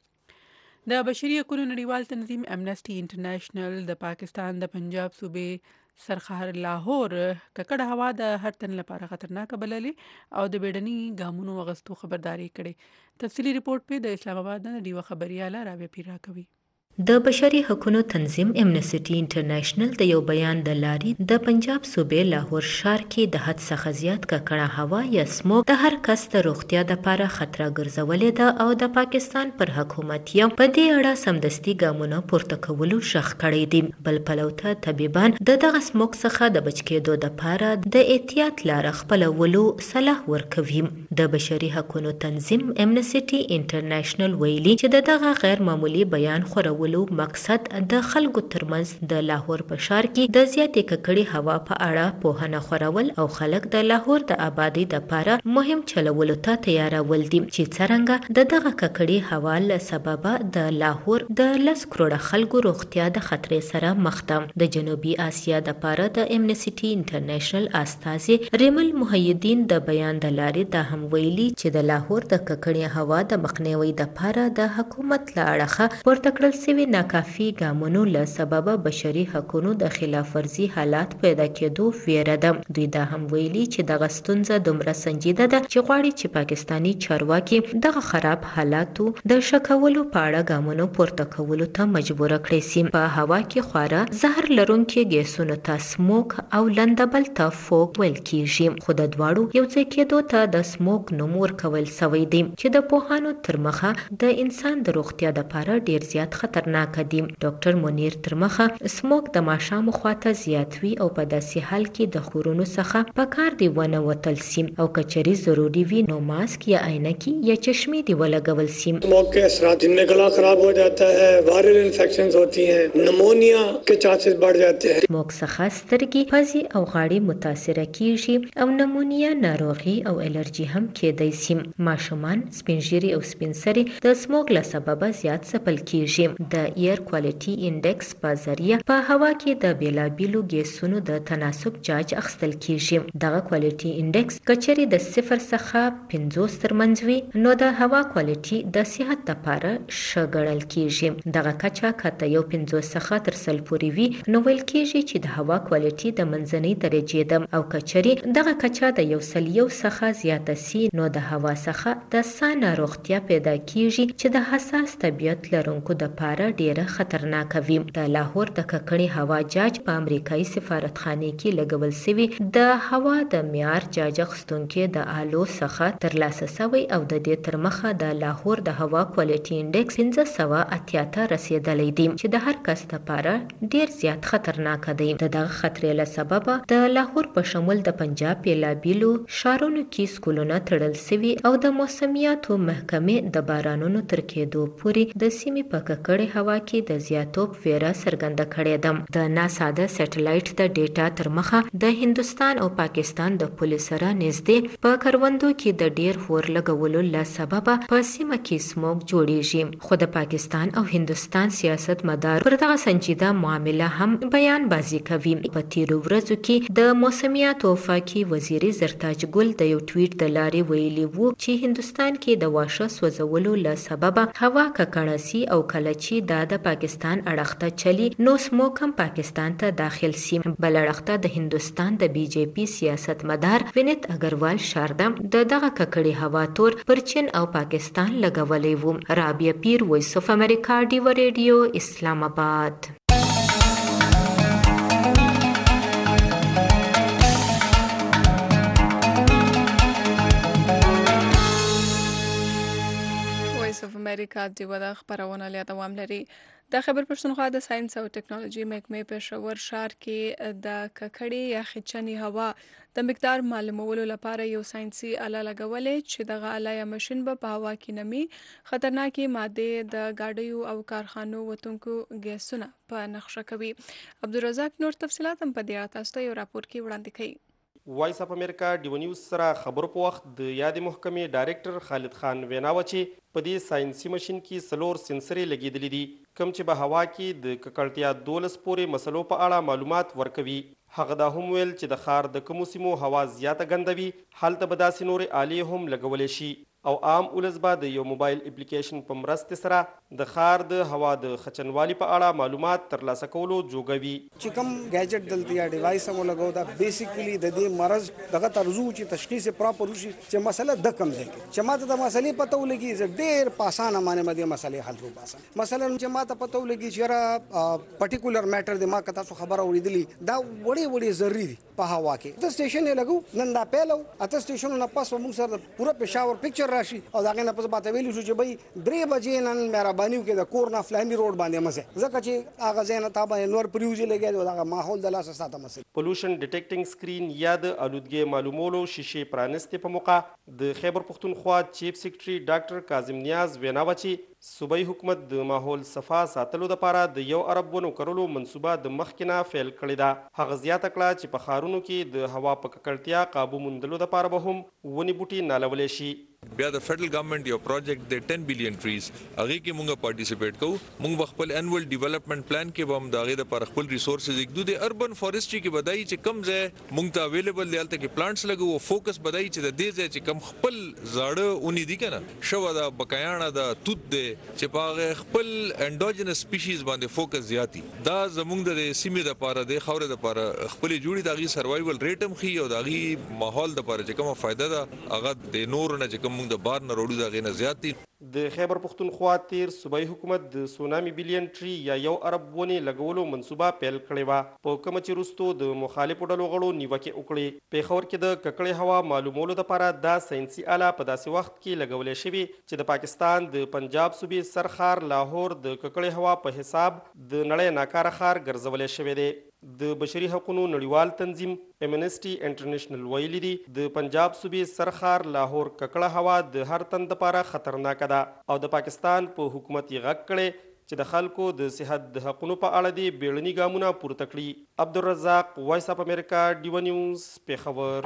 د بشري حقوقو نړیوال تنظیم امنسټي انټرنیشنل د پاکستان د پنجاب صوبې سرخهر لاهور ککړه هوا د هر تن لپاره خطرناک بللې او د بیړني ګامونو وغستو خبرداري کړي. تفصیلی ریپورت په د اسلام آباد نه ډیوا خبرياله رابعه پیرا کوي. د بشري حقوقو تنظیم امنسټي انټرنیشنل د یو بیان د لاري د پنجاب صوبې لاهور ښار کې د حد څخه زیات ککړه هوا یا سموک د هر کس د روغتیا د لپاره خطر ګرځولې ده او د پاکستان پر حکومت یې په دې اړه سمدستي ګامونه پورته کولو شخ کړی دي. بل پلوته طبيبان د دغه سموک څخه د بچ کېدو د لپاره د احتیاط لار خپلولو صلاح ورکوي. د بشري حقوقو تنظیم امنسټي انټرنیشنل ویلي چې دغه غیر معمولی بیان خورو مقصد د خلکو ترمنځ د لاهور په ښار کې د زیاتې ککړې هوا په اړه پوهنه خورول او خلک د لاهور د آبادی د لپاره مهم چلولو ته تیارول دي چې څرنګه د دغه ککړې هوا له سببه د لاهور د لس کروڑه خلکو روغتیا د خطرې سره مخ ده. د جنوبي اسیا د لپاره د امنسټي انټرنیشنل استازي ریمل محیدین د بیان د لارې دا هم ویلي چې د لاهور د ککړې هوا د مخنیوي د لپاره د حکومت له اړخه پورته کړل شوي ناکافي ګامونو له سببه بشري حقوقو د خلاف ورزي حالات پیدا کېدو ویره ده. دوی دا هم ویلي چې دغه ستونزه دومره سنجیده ده چې غواړي چې پاکستانی چارواکي دغه خراب حالاتو د شکولو په اړه ګامونو پورته کولو ته مجبور کړي سي. په هوا کې خواره زهر لرونکي ګیسونو ته سموک او لندبل ته فوګ ویل کیږي، خو د دواړو یو ځای کېدو ته د سموک نوم ورکول سوی دی چې د پوهانو تر مخه د انسان د روغتیا لپاره ډیر زیات خطر خطرناک دي. ډاکټر منیر ترمخه سموک د ماشام خواته زیات وی او په داسې حال کې د خورونو څخه په کار دی ونه وتل سیم او کچري ضروری وی نو ماسک یا عینکی یا چشمې دی ولګول سیم. سموک के असरात जिनमें गला खराब हो जाता है, वायरल इन्फेक्शंस होती हैं, निमोनिया के चांसेस बढ़ जाते हैं. سموک څخه سترګې، پزې او غاړې متاثر کیږي او نمونیا ناروغي او الرجی هم کېدای سي. ماشومان سپینجيري او سپینسري د سموک له سببه زیات ځپل کیږي. د ایر کوالټي انډیکس په ذریعہ په هوا کې د بیلابیلو ګیسونو د تناسب جاج اخیستل کیږي. دغه کوالټي انډیکس کچري د صفر څخه پنځوس ترمنځ وي نو د هوا کوالټي د صحت لپاره ښه ګڼل کیږي. دغه کچه کته یو پنځوس څخه تر سل پورې وي نو ویل کیږي چې د هوا کوالټي د منځنۍ درجې ده او کچري دغه کچه د یو سل یو څخه زیاته سي نو د هوا څخه د ساه ناروغتیا پیدا کیږي چې د حساس طبیعت لرونکو د لپاره ډیره خطرناک وي. د لاهور د ککړې هوا جاج په امریکایي سفارتخانه کې لګول شوی د هوا د معیار جاج اخیستونکو د آلو څخه ترلاسه شوی او د دې تر مخه د لاهور د هوا کوالټي انډیکس پنځه سوه اتیا ته رسیدلی دی چې د هر کس لپاره ډیر زیات خطرناک دی. د دغه خطرې له سببه د لاهور په شمول د پنجاب بیلابیلو ښارونو کې سکولونه تړل سوي او د موسمیاتو محکمې د بارانونو تر کېدو پورې د سیمې په ککړې هوا کې د زیاتوب ویره څرګنده کړې ده. د ناسا د سټلایټ د ډیټا تر مخه د هندوستان او پاکستان د پولې سره نږدې په کروندو کې د ډیر اور لګولو له سببه په سیمه کې سموک جوړیږي، خو د پاکستان او هندوستان سیاست مدار پر دغه سنجیده معامله هم بیان بازی کوي. په تیرو ورځو کې د موسمیاتو وفاقي وزیر زرتاج ګل د یو ټویټ د لارې ویلي وو چې هندوستان کې د واښه سوځولو له سببه هوا ککړه سي او کله چې دا د پاکستان اړخ ته چلی نو سموک هم پاکستان ته داخل سي. بل اړخ ته د هندوستان د بی جے پی سیاست مدار وینت اگروال شارده د دغه ککړې هوا تور پر چین او پاکستان لګولی وو. رابعه پیر، وایس اف امریکا، ډیو ریډیو، اسلام آباد. وایس اف امریکا ډیو د خبرونه له دوام لري. د خبر پښتونخوا د ساينس او ټکنالوژي محکمې پېښور ښار کې د ککړې یا خچنې هوا د مقدار معلومولو لپاره یو ساينسي آله لګولې چې دغه آله یا ماشين به په هوا کې نمي، خطرناکې مادې، د ګاډیو او کارخانو وتونکو ګیسونه په نقشه کوي. عبدالرزاق نور تفصيلات هم په دې اړه تاسو ته یو راپور کې وړاندې کوي. وایس اف امریکا ډیو نیوز سره خبرو په وخت د یادې محکمې ډایرکټر خالد خان ویناوه چې په دې ساينسي ماشين کې څلور سنسرې لګېدلې دي کوم چې به هوا کې د ککړتیا دولس پورې مسلو په اړه معلومات ورکوي. هغه دا هم ویل چې د ښار د کومو سیمو هوا زیاته ګندوي هلته به داسې نورې آلې هم لګولی شي او عام ولس به د یو موبایل اپلیکیشن په مرستې سره د ښار د هوا د خچنوالي په اړه معلومات ترلاسه کولو جوګوي. چې کوم ګیجټ دلته یا ډیوایس هم لګو دا بیسیکلی د دې مرض دغه ترزو چې تشخیص پراپر وشي چې مسله د کم ځای کې چې ماته د مسلې پته ولګي چې ډېر په اسانه باندې باندې مسلې حل وباسم. مثلا چې ماته پته ولګي چې را پټیکولر میټر د ما کته څه خبره اوریدلې دا وړي وړي ضروري دي په هوا کې. د سټیشن یې لګو نن دا پیلو اته سټیشنونه پاس موږ سره پوره پېښور پکچر راشي او دا غنه پس باته ویلو چې بای درې بجې نن مهرباني وکړه د کور نه فلاني روډ باندې مزه ځکه چې هغه ځای نه تا باندې نور پریوزي لګي دا ماحول د لاسه ساته مسله. پولوشن ډیټیکټینګ سکرین یا د الودګي معلومولو شیشې پرانستې په موقع د خیبر پښتونخوا چیف سیکریټري ډاکټر کاظم نیاز ویناوه چې صوبایي حکومت د ماحول صفا ساتلو لپاره د یو ارب ونو کرلو منصوبه د مخکې نه فعل کړې ده. هغه زیاته کړه چې په ښارونو کې د هوا په ککړتیا قابو موندلو لپاره به هم ونې بوټي نالولی شي. بیا د فدرل ګورنمنت یو پروجیکټ د ټن بلین ټریز هغه کې مونږه پارټیسپیټ کوو. مونږ خپل انوال ډیولپمنٹ پلان کې به هم د هغې دپاره خپل ریسورسز ایږدو. د اربن فارسټري کې بدایي چې کم ځای مونږ ته اویلیبل دی هلته کې پلانټس لګو او فوکس بدایي چې د دې ځای چې کم خپل زاړه اونې دي که نه شوه ده بکیاڼه ده توت دی چې په هغې خپل انډوجنس سپیشیز باندې فوکس زیاتي. دا زمونږ د سیمې دپاره د خاورې دپاره خپلې جوړې د هغې سروایول ریټ هم ښي او د هغې ماحول دپاره چې کومه فایده ده هغه د نورو نه چې کوم مونږ د بار نه روړو د هغې نه زیات دي. د خیبر پښتونخوا تیر صوبایي حکومت د سونامي بلین ټری یا یو ارب ونې لګولو منصوبه پیل کړې وه په کومه چې وروستو د مخالفو ډلو غړو نیوکې وکړې. پېښور کې د ککړې هوا معلومولو دپاره دا ساینسي آله په داسې وخت کې لګولی شوې چې د پاکستان د پنجاب صوبې سر ښار لاهور د ککړې هوا په حساب د نړۍ ناکاره ښار ګرځولی شوی دی. د بشري حقوقو نړیوال تنظیم امنسټي انټرنیشنل ویلي دي د پنجاب صوبې سر ښار لاهور ککړه هوا د هر تن دپاره خطرناکه ده او د پاکستان په حکومت یې غږ کړی چې د خلکو د صحت د حقونو په اړه دې بیړني ګامونه پورته کړي. عبدالرزاق، وایس اف امریکا، ډیو نیوز، پېښور.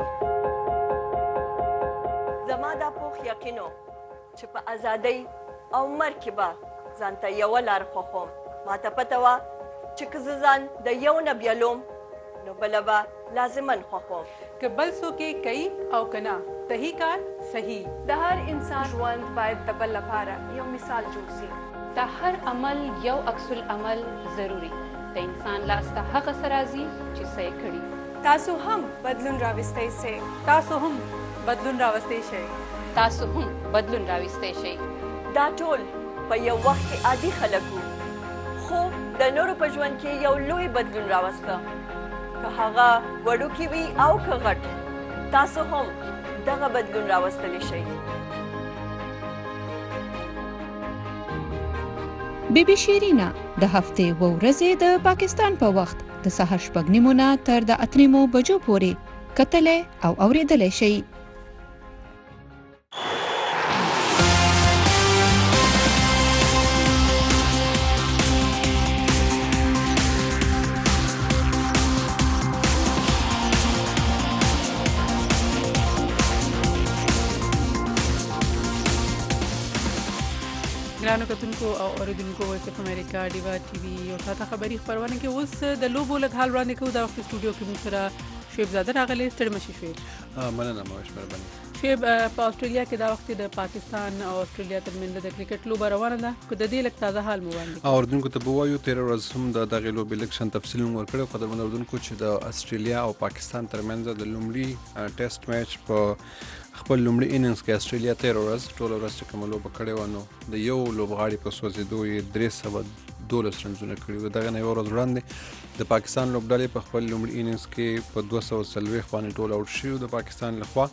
زما دا پوخ یقینو چې په ازادۍ او مرګ کې به ځان ته یوه لار خوښوم. ماته پته وه چې که زه ځان د یو نه بیلوم نو بله به لازمن خوښوم. که بل څوک یې کوي او که نه صحیح کار صحیح. د هر انسان ژوند باید د بل لپاره یو مثال جوړ سي. د هر عمل یو عکس العمل ضروري. د انسان لاس ته هغه څه راځي چې څه یې کړي. تاسو هم بدلون راوستی سئ. تاسو هم بدلون راوستی شئ. تاسو هم بدلون راوستی شئ. دا ټول په یو وخت کې عادي خلک وو خو د نورو په ژوند کې یو لوی بدلون راوسته. که هغه وړوکی وي او که غټ تاسو هم دغه بدلون راوستلی شئ. بی بی شیرینا د هفتې و ورځې د پاکستان په وخت د سهار شپږ نیمو نه تر د اته نیمو بجو پورې کتلی او اورېدلی شئ. ګرانو کتونکو او اوریدونکو وایس اف امریکا ډیوا ټي وي او تاسو خبري خبرونه کې اوس د لوبو لږ حال وړاندې کوو د استودیو کې موږ سره شعیب زاده راغلی ستړي مشي شوی مننه مو مهرباني شعیب په استرالیا کې دا وخت د پاکستان او استرالیا ترمنځ د کرکټ لوبه روانه ده کو د دې لږ تازه حال مو وړاندې او اوریدونکو ته بوایو تیر ورځ هم د دغه لوبې لکشن تفصیل ورکړو قدرمن اوریدونکو چې د استرالیا او پاکستان ترمنځ د لومړي ټیسټ میچ په خپل لومړي اننګز کې استرالیا تیر ورځ ټول ورځ چې کوم لوبه کړې و نو د یو لوبغاړي په سوځېدو یې درې سوه دولس رنزونه کړي وو دغه نه یو ورځ وړاندې د پاکستان لوبډلې په خپل لومړي اننګز کې په دوه سوه څلوېښت باندې ټول آوټ شوي د پاکستان لخوا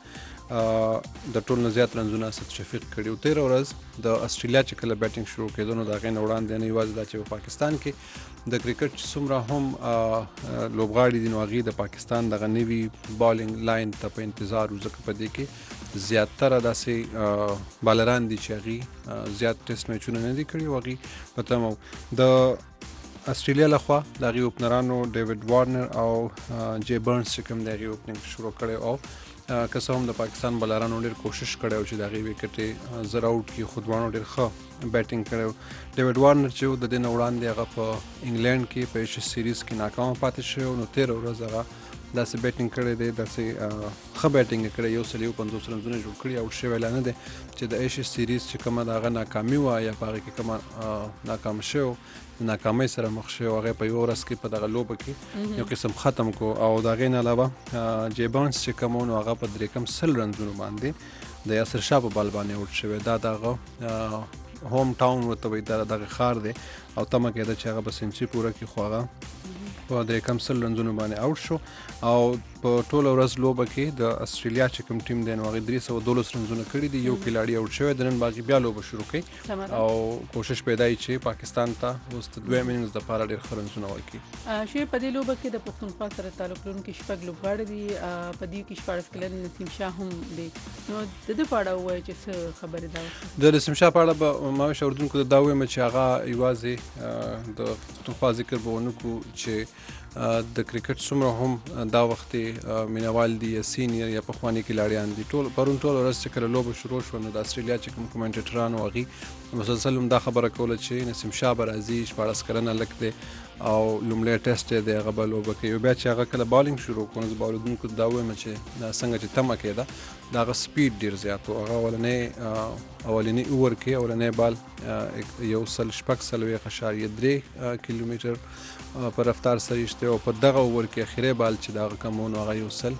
د ټول نه زیات رنزونه اسد شفیق کړي و تیر ورځ د استرالیا چې کله بیټینګ شروع کېدو نو د هغې نه وړاندې نه یوازې دا چې په پاکستان کې د کرکټ چې څومره هم لوبغاړي دي نو هغې د پاکستان دغه نوي بالینګ لاین ته په انتظار و ځکه په دې کې زیاتره داسې بالران دي چې هغې زیات ټیسټ میچونه نه دي کړي او هغې په تمه د استرالیا لخوا د هغې اوپنرانو ډیوډ وارنر او جے برنز چې کوم د هغې اوپننګ شروع کړی او که څه هم د پاکستان بالرانو ډېر کوشش کړی و چې د هغې وکټې زر آوټ کړي خو دواړو ډېر ښه بیټینګ کړی و ډیوډ وارنر چې و د دې نه وړاندې هغه په انګلینډ کې په ایشز سیریز کې ناکامه پاتې شوی و نو تېره ورځ هغه داسې بیټینګ کړی دی داسې ښه بیټینګ یې کړی یو سل یو پنځوس رنزونه جوړ کړي او شوی لا نه دی چې د ایشز سیریز چې کومه د هغه ناکامي وه یا په هغې کې کومه ناکامه شوی د ناکامۍ سره مخ شوی او هغې په یوه ورځ کې په دغه لوبه کې یو قسم ختم کو او د هغې نه علاوه جے بارنز چې کوم و نو هغه په درې کم سل رنزونو باندې د یاسر شاه په بال باندې اوټ شوی دا د هغه هوم ټاون ورته وایي دا دغه ښار دی او تمه کېده چې هغه به سنچري پوره کړي خو هغه په درې کم سل رنزونو باندې اوټ شو او په ټوله ورځ لوبه کې د استرالیا چې کوم ټیم دی نو هغې درې سوه دولس رنزونه کړي دي یو کلاړي اوټ شوی د نن باقي بیا لوبه شروع کوي او کوشش پیدا یي چې پاکستان ته اوس د دویم اننګز دپاره ډېر ښه رنزونه ورکړي شعیب په دې لوبه کې د پښتونخوا سره تعلق لرونکي شپږ لوبغاړي دي په دې کې شپاړس کلن نسیم شاه هم دی نو د ده په اړه ووایه چې څه خبرې ده د نسیم شاه په اړه به ما ویش اورېدونکو ته دا ووایم چې هغه یوازې د پښتونخوا ذکر به ونه کړو چې د کرکټ څومره هم دا وخت مینوال دي یا سینیر یا پخواني کلاړیان دي ټول پرون ټول ورځ چې کله لوبه شروع شوه نو د استرالیا چې کوم کومنټیټران و هغې مسلسل هم دا خبره کوله چې نسیم شاه به راځي شپاړس کلنه لک دی او لومړی ټیسټ دی هغه به لوبه کوي بیا چې هغه کله بالینګ شروع کړو نو زه به اورېدونکو ته دا ووایم چې څنګه چې تمه کېده د هغه سپیډ ډېر زیات و هغه اولنی اولنی اوور کې اولنی بال یو سل شپږ څلوېښت اشاریه درې کیلومتر په رفتار سره ایشتی او په دغه اوور کې اخري بال چې د هغه کم و نو هغه یو سل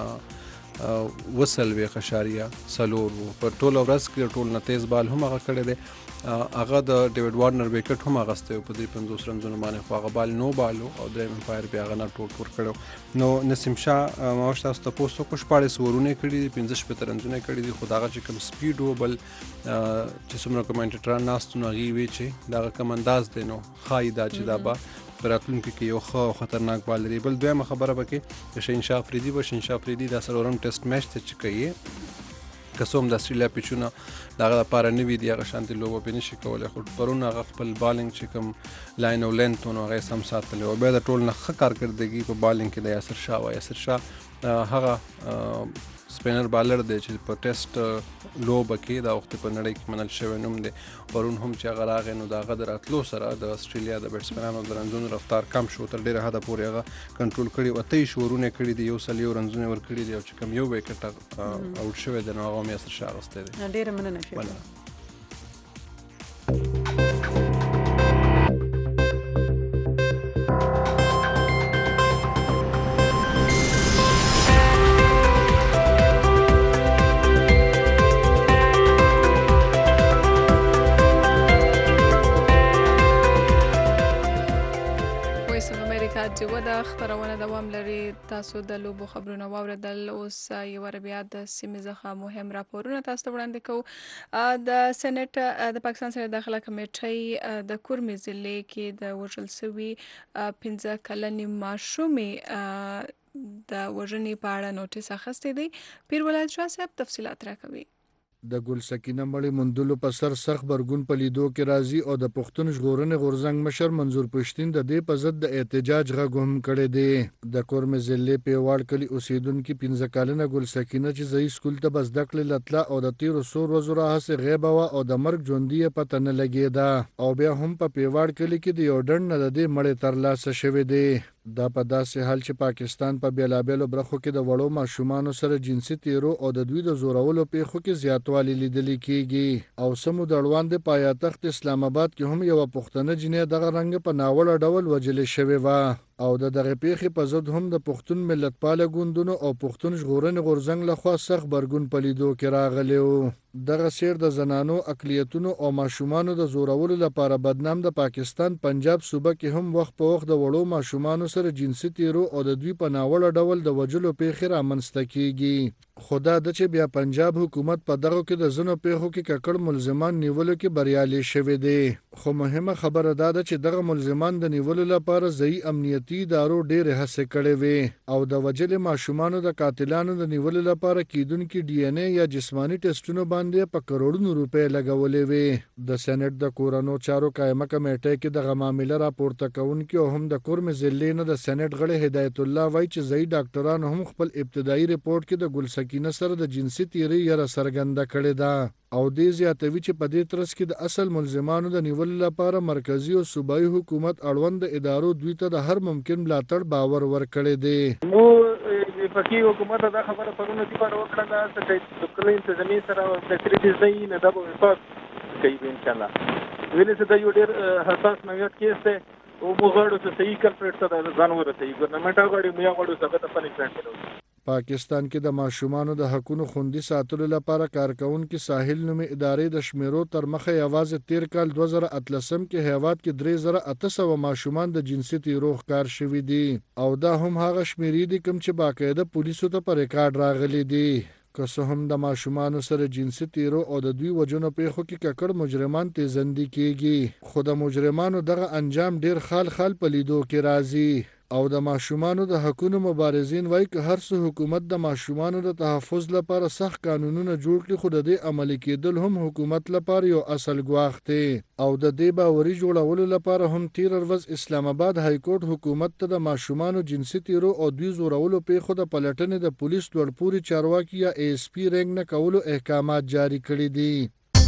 اوه څلوېښت اشاریه څلور و په ټوله ورځ کې ټول نه تیز بال هم هغه کړی دی هغه د ډیوډ وارنر وکټ هم اخیستی و په درې پنځوس رنزونو باندې خو هغه بال نو بال و او دریم امپایر بیا هغه نه ټوټ ور کړی نو نسیم شاه ما اوس تاسو ته پوسټ وکړو شپاړس اورونه یې کړي دي پنځه شپېته رنزونه یې کړي دي خو د هغه چې کوم سپیډ و بل چې څومره کومنټیټران ناست نو هغې وی چې د هغه کوم انداز دی نو ښایي دا چې دا به په راتلونکي کې یو ښه او خطرناک بال لري بل دویمه خبره به کې د شهینشاه افریدي به شهینشاه افریدي دا څلورم ټیسټ میچ ته چې کوي که څه هم د استرالیا پیچونه د هغه لپاره نوي دي هغه شانتې لوبه پرې نه شي کولی خو پرون هغه خپل بالینګ چې کوم لاین او لینت و نو هغه یې سم ساتلی و بیا د ټول نه ښه کارکردګي په بالینګ کې د یاسر شاه وه یاسر شاه هغه سپینر بالر دی چې په ټیسټ لوبه کې دا وخت په نړۍ کې منل شوی نوم دی پرون هم چې هغه راغی نو د هغه د راتلو سره د استرالیا د بیټسمنانو د رنزونو رفتار کم شو تر ډېره حده پورې هغه کنټرول کړي اته یې شورونه کړي دي یو سل یو رنزونه ور کړي دي او چې کوم یو وکټ اوټ شوی دی نو هغه هم یاسر شاه اخیستی دی ډېره مننه شعیب چې د خبرونه دوام لري تاسو د لوبو خبرونه واوریدل اوس یو بیا د سیمې څخه مهم راپورونه تاسو ته وړاندې کوو د سېنات د پاکستان سره داخله کمیټې د کورمې ضلع کې د وژل شوي پنځه کلنې ماشومې د وژنې په اړه نوټیس اخیستی دی پیر ولایت شاه صاحب تفصیلات راکوي د ګل سکینه مړی موندلو په سر سخت برګون په لیدو کې راځي او د پښتون ژغورنې غورځنګ مشر منظور پښتین د دې په ضد د احتجاج غږ هم کړی دی. د کورم ضلع پیواړ کلي اوسیدونکي پنځه کلنه ګل سکینه چې ځای سکول ته به زده کړې لتله او د تیرو څو ورځو راهیسې غیبه وه او د مرګ ژوندي یې پته نه لګېده او بیا هم په پیواړ کلي کې د یو ډنډ نه د دې مړی ترلاسه شوی دی. دا په داسې حال چې پاکستان په بیلابیلو برخو کې د وړو ماشومانو سره جنسي تیرو او د دوی د زورولو پیښو کې زیاتوالی لیدلی کیږي او سمو د اړوند پایتخت اسلام آباد کې هم یوه پښتنه جنۍ دغه رنګ په ناوړه ډول وژلې شوې وه او د دغه پیښې په ضد هم د پښتون ملتپاله ګوندونو او پښتون ژغورنې غورځنګ لخوا سخت غبرګون په لیدو کې راغلی و. دغه سیر د زنانو اقلیتونو او ماشومانو د زورولو لپاره بدنام د پاکستان پنجاب صوبه کې هم وخت په وخت د وړو ماشومانو سره جنسي تیرو او د دوی په ناوړه ډول د وژلو پیښې رامنځته کیږي. خو دا ده چې بیا پنجاب حکومت په دغو کې د ځینو پیښو کې ککړ ملزمان نیولو کې بریالي شوی دی. خو مهمه خبره دا ده چې دغه ملزمان د نیولو لپاره ځایي امنیتي ادارو ډېرې هڅې کړې وې او د وژلې ماشومانو د قاتلانو د نیولو لپاره کیدونکي ډي ان اے یا جسماني ټیسټونو باندې په کروڑونو روپۍ لګولې وې. د سېنټ د کورنو چارو قایمه کمیټې کې دغه معامله راپورته کوونکي او هم د کورم ضلع نه د سېنټ غړی هدایت الله وایي چې ځایي ډاکټرانو هم خپل ابتدایي ریپورټ کې د ګل سکینه سره د جنسي تیري یره څرګنده کړې ده او دې زیاتوي چې په دې ترڅ کې د اصل ملزمانو د نیولو لپاره مرکزي او صوبایي حکومت اړوند ادارو دوی ته د هر ممکن ملاتړ باور ورکړی دی. مو پکې حکومت دا خبره پرونه دی په وکړه چې د کلین انتظامی سره د فیسیلیټیز نه نه د وفاق کوي ان شاء الله. ویلې چې دا یو ډېر حساس نوعیت کیس دی او موږ غواړو چې صحیح کلپریټ ته ځان ورسوي. ګورنمنټ غواړي موږ غواړو چې هغه ته پنیشمنټ ورکړي. پاکستان کې د ماشومانو د حقونو خوندي ساتلو لپاره کارکونکي ساحل نومي ادارې د شمیرو تر مخه یوازې تیر کال دوه زره اتلسم کې هیواد کې درې زره اته سوه ماشومان د جنسي تیرو ښکار شوي دي او دا هم هغه شمیرې دي کوم چې باقاعده پولیسو ته په ریکارډ راغلي دي. که څه هم د ماشومانو سره جنسي تیرو او د دوی وجنو پیښو کې ککړ مجرمان تیزندي کیږي خو د مجرمانو دغه انجام ډیر خال خال په لیدو کې راځي او د ماشومانو د حقونو مبارزین وایي که هر څه حکومت د ماشومانو د تحفظ لپاره سخت قانونونه جوړ کړي خو د دې عملي کېدل هم حکومت لپاره یو اصل ګواښ دی او د دې باوري جوړولو لپاره هم تیر ورځ اسلام آباد های کورټ حکومت ته د ماشومانو جنسي تیرو او دوی زورولو پیښو د پلټنې د پولیس لوړپوړي چارواکي یا ای اس پی رنګ نه کولو احکامات جاری کړي دي.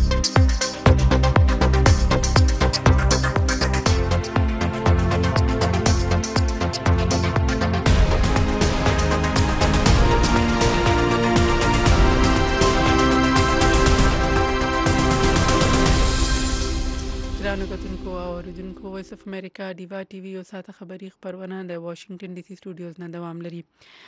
کتونکو او اوریدونکو وایس اف امریکا ډیوا ټي وي او ساته خبري خبرونه د واشنگټن ډي سي سټوډیوز نه دوام لري.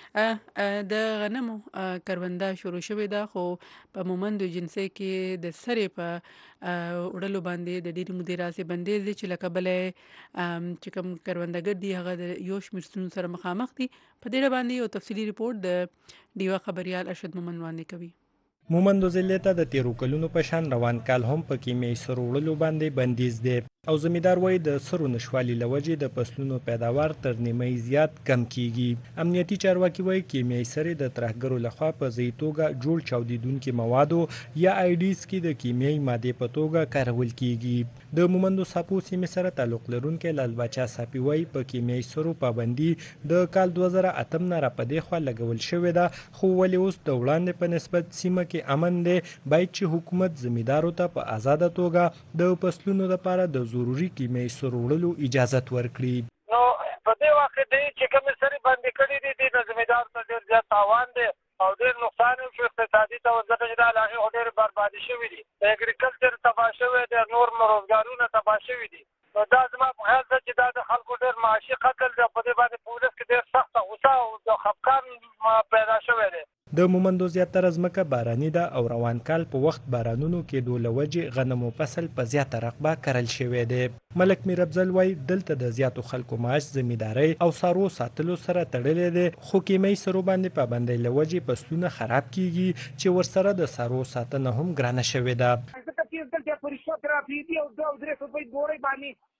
د غنمو کرونده شروع شوې ده خو په مومندو جنسي کې د سرې په وړلو باندې د ډېری مودې راځي بندیز دي چې لکه بلې چې کوم کروندګر دي هغه د یو شمېر ستونزو سره مخامخ دي. په دې باندې یو تفصیلي ریپورت د ډیوا خبريال ارشد مومند وړاندې کوي. مومندو ضلع ته د تیرو کلونو په شان روان کال هم په کیمیاوي سرو وړلو باندې بندیز دی او زمیدار وایي د سرو نشوالي له وجې د فصلونو پیداوار تر نیمۍ زیات کم کیږي. امنیتي چارواکي وایي کیمیاوي سرې د ترهګرو لخوا په ځای توګه جوړ چاودیدونکي موادو یا آیډیز کې د کیمیاوي مادې په توګه کارول کیږي. د مومندو ساپو سیمې سره تعلق لرونکي لال باچا ساپي وایي په کیمیاوي سرو پابندي د کال دوه زره اتم نه را په دې خوا لګول شوې ده خو ولې اوس د وړاندې په نسبت سیمه کې امن دی. باید چې حکومت زمیدارو ته په آزاده توګه د فصلونو لپاره د ضروري کیمیاوي سرو وړلو اجازه ورکړي. نو په دې وخت دی چې کوم سری باندې کړي دي د زمیدار ته ډېر زیات تاوان دی او ډېر نقصان شو اقتصادي توزیع چې د علاقې ډېر بربادي شوې دي. د اګریکلچر تباه شوی دی، نور روزګارونه تباه شوي دي. نو دا زما په خیال ده چې دا د خلکو ډېر معاشي قتل دی. په دې باندې پولیس کې ډېر سخته غوسه او د خفګان پیدا شوی دی. د مومندو زیاتره ځمکه باراني ده او روان کال په وخت بارانونو کېدو له وجې غنمو فصل په زیاته رقبه کرل شوی دی. ملک میر افضل وایي دلته د زیاتو خلکو معاش زمیندارۍ او څاروو ساتلو سره تړلی دی خو کیمیاوي سرو باندې پابندۍ له وجې فصلونه خراب کیږي چې ورسره د څاروو ساتنه هم ګرانه شوې ده.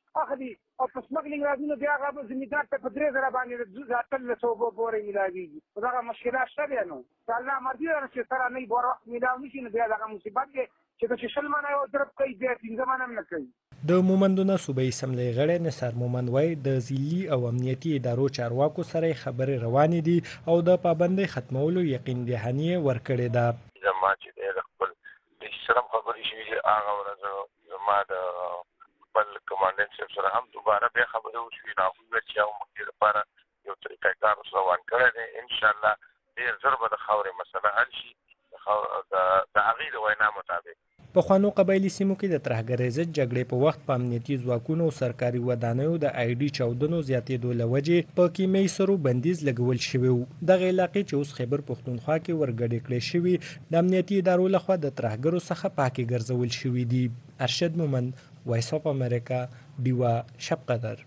اخلي او په سمګلینګ راځي نو بیا هغه زمیندار ته په درې زره باندې ځاتل له څو پورې ملاويږي دا مشکلات شته نو الله مرضی چې سره نه بور وخت ملاو نشي نو بیا دا مصیبت دی چې چې شلمانه او درب کوي بیا څنګه مانم نه کوي. د مومندونو صوبایي اسمبلی غړی نثار مومند وایي د ذیلي او امنیتي ادارو چارواکو سره خبرې روانې دي او د پابندۍ ختمولو یقین دهاني ورکړې ده. زما چې د خپل د شرم خبرې شوې هغه ورځ زما د خپل کمانډنټ صاحب سره هم دوباره بیا خبرې وشوې نو هغوی چې یو موږ لپاره یو طریقه کار روان کړی دی. انشاءالله ډېر ژر به د خاورې مسله حل شي د هغې د وینا مطابق. په خوانو قبایلی سیمو کې د ترهګرۍ ضد جګړې په وخت په امنیتي ځواکونو او سرکاري ودانیو د آی ډي چاودنو زیاتېدو له وجې په کیمیاوي سرو بندیز لګول شوی و. دغه علاقې چې اوس خیبر پښتونخوا کې ورګډې کړې شوي د امنیتي ادارو لخوا د ترهګرو څخه پاکې ګرځول شوي دي. ارشد مومند، وایس اف امریکا، ډیوا، شب قدر.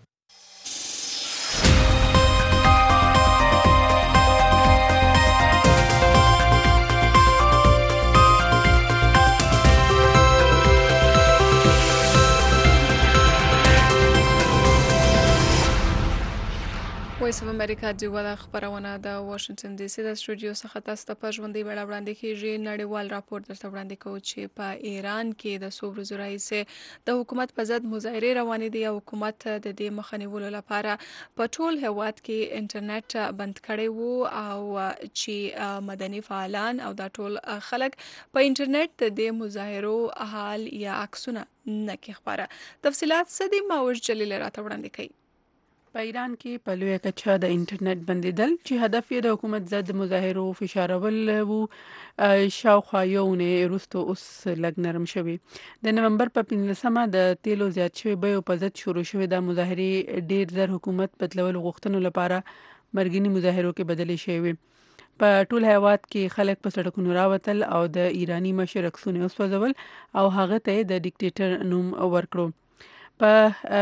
وایس اف امریکا ډیوا خبرونه د واشنگټن ډي سي د سټوډیو څخه تاسو ته په ژوندۍ بڼه وړاندې کیږي. نړیوال راپور درته وړاندې کوو چې په ایران کې د څو ورځو راهیسې د حکومت په ضد مظاهرې روانې دي او حکومت د دې مخه نیولو لپاره په ټول هیواد کې انټرنیټ بند کړی وو او چې مدني فعالان او دا ټول خلک په انټرنیټ د دې مظاهرو حال یا عکسونه نه کې خبره. تفصيلات څه دي ماوش جلیل راته وړاندې کوي. په ایران کې په لویه کچه د انټرنیټ بندیدل چې هدف یې د حکومت ضد مظاهرو فشارول وو شاوخوا یو اونۍ وروسته اوس لږ نرم شوی. د نومبر په پنځلسمه د تیلو زیات شوی بیو په ضد شروع شوی د مظاهرې ډیر زر حکومت بدلول غوښتنو لپاره مرګني مظاهرو کې بدلې شوی. په ټول هیواد کې خلک په سړکونو راوتل او د ایرانی مشر عکسونه وسوځول او هغه ته د ډیکټیټر نوم ورکړو. په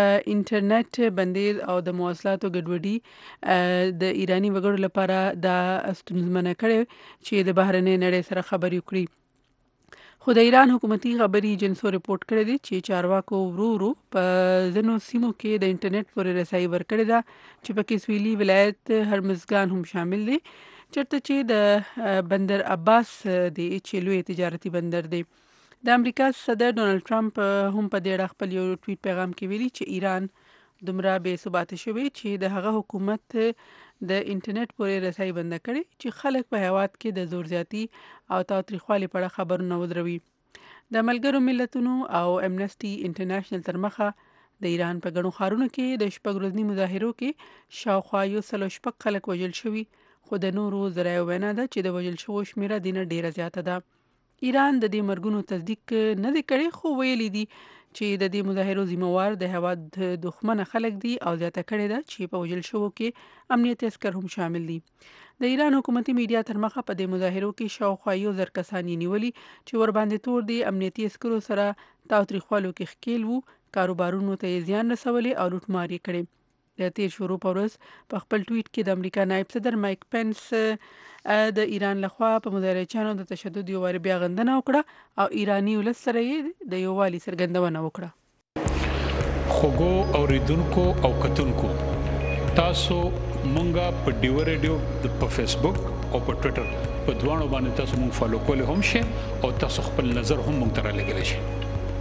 انټرنیټ بندیز او د مواصلاتو ګډوډي د ایرانی وګړو لپاره د ستونزمنه کړي چې د بهرنۍ نړۍ سره خبرې وکړي. خو د ایران حکومتي خبري ایجنسو رپورت کړی دی چې چارواکو ورو ورو په ځینو سیمو کې د انټرنیټ پورې رسایي ورکړې ده چې پکې سویلي ولایت هرمزګان هم شامل دي چېرته چې د بندر عباس دی چې لوی تجارتي بندر دی. د امریکا صدر ډونالد ټرمپ هم په دې اړه خپل یو ټویټ پیغام کې ویلي چې ایران دومره بې ثباته شوی چې د هغه حکومت د انټرنیټ پورې رسایي بند کړي چې خلک په هیواد کې د زور زیاتی او تاوتریخوالي په اړه خبرونه ودروي. د ملګرو ملتونو او امنسټي انټرنیشنل تر مخه د ایران په ګڼو ښارونو کې د شپږ ورځني مظاهرو کې شاوخوا یو سل شپږ خلک وژل شوي خو د نورو ذرایعو وینا ده چې د وژل شوو شمیره دینه ډیره زیاته ده. ایران د دې مرګونو تصدیق نه دی کړی خو ویلي دي چې د دې مظاهرو ذمہوار د هیواد دښمن خلک دي او زیاته کړې ده چې په وژل شوو کې امنیتي عسکر هم شامل دي. د ایران حکومتي میډیا تر مخه په دې مظاهرو کې شاوخوا یو زر کسان یې نیولي چې ور باندې تور دي امنیتي عسکرو سره تاوتریخوالو کې ښکیل وو، کاروبارونو ته زیان رسولي او لوټمار یې کړي. د تیر شروع په ورځ په خپل ټویټ کې د امریکا نائب صدر مایک پنس د ایران لخوا په مظاهرچیانو د تشدد یو واری بیا غندنه وکړه او ایرانی ولس سره یې د یووالي څرګندونه وکړه. خوګو اوریدونکو او کتونکو تاسو مونږه په ډیو ریډیو په فیسبوک او په ټوئیټر په دوانو باندې تاسو مونږ فالو کولای هم شئ او تاسو خپل نظر هم مونږ ته رالیږلی شئ.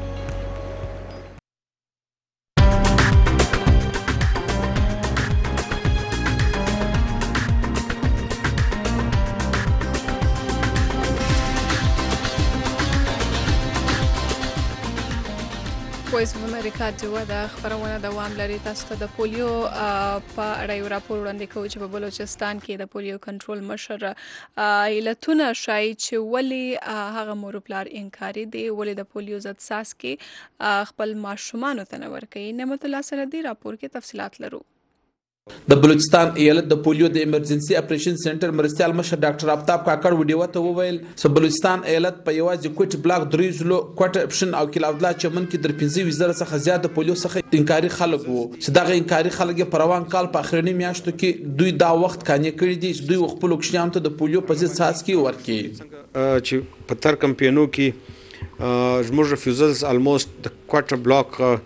وایس اف امریکا ډیوا د خبرونه دوام لري. تاسو ته د پولیو په اړه یو راپور وړاندې کوي چې په بلوچستان کې د پولیو کنټرول مشر علتونه شایي چې ولی هغه مور پلار انکاري دي ولی د پولیو ضد څاڅکي خپل ماشومان ته نه ورکوي. نعمت الله سره دی راپور کې تفصيلات لرو. د بلوچستان ایالت د پولیو د ایمرجنسي اپریشن سنټر مرستيال مشر ډاکټر آفتاب کاکړ وډیو ته وویل چې بلوچستان ایالت په یوازې کوټ بلاک دریزلو کوټ اپشن او کلاودلا چمن کې در پنځه وزره څخه زیات د پولیو څخه انکاري خلک وو چې دغه انکاري خلک په روان کال په اخرنی میاشتو کې دوی دا وخت کانې کړی دي چې دوی خپل کښیان ته د پولیو په ضد څاڅکي ورکړي چې په تر کمپینو کې زموږ ریفیوزلز الموست د کوټ بلاک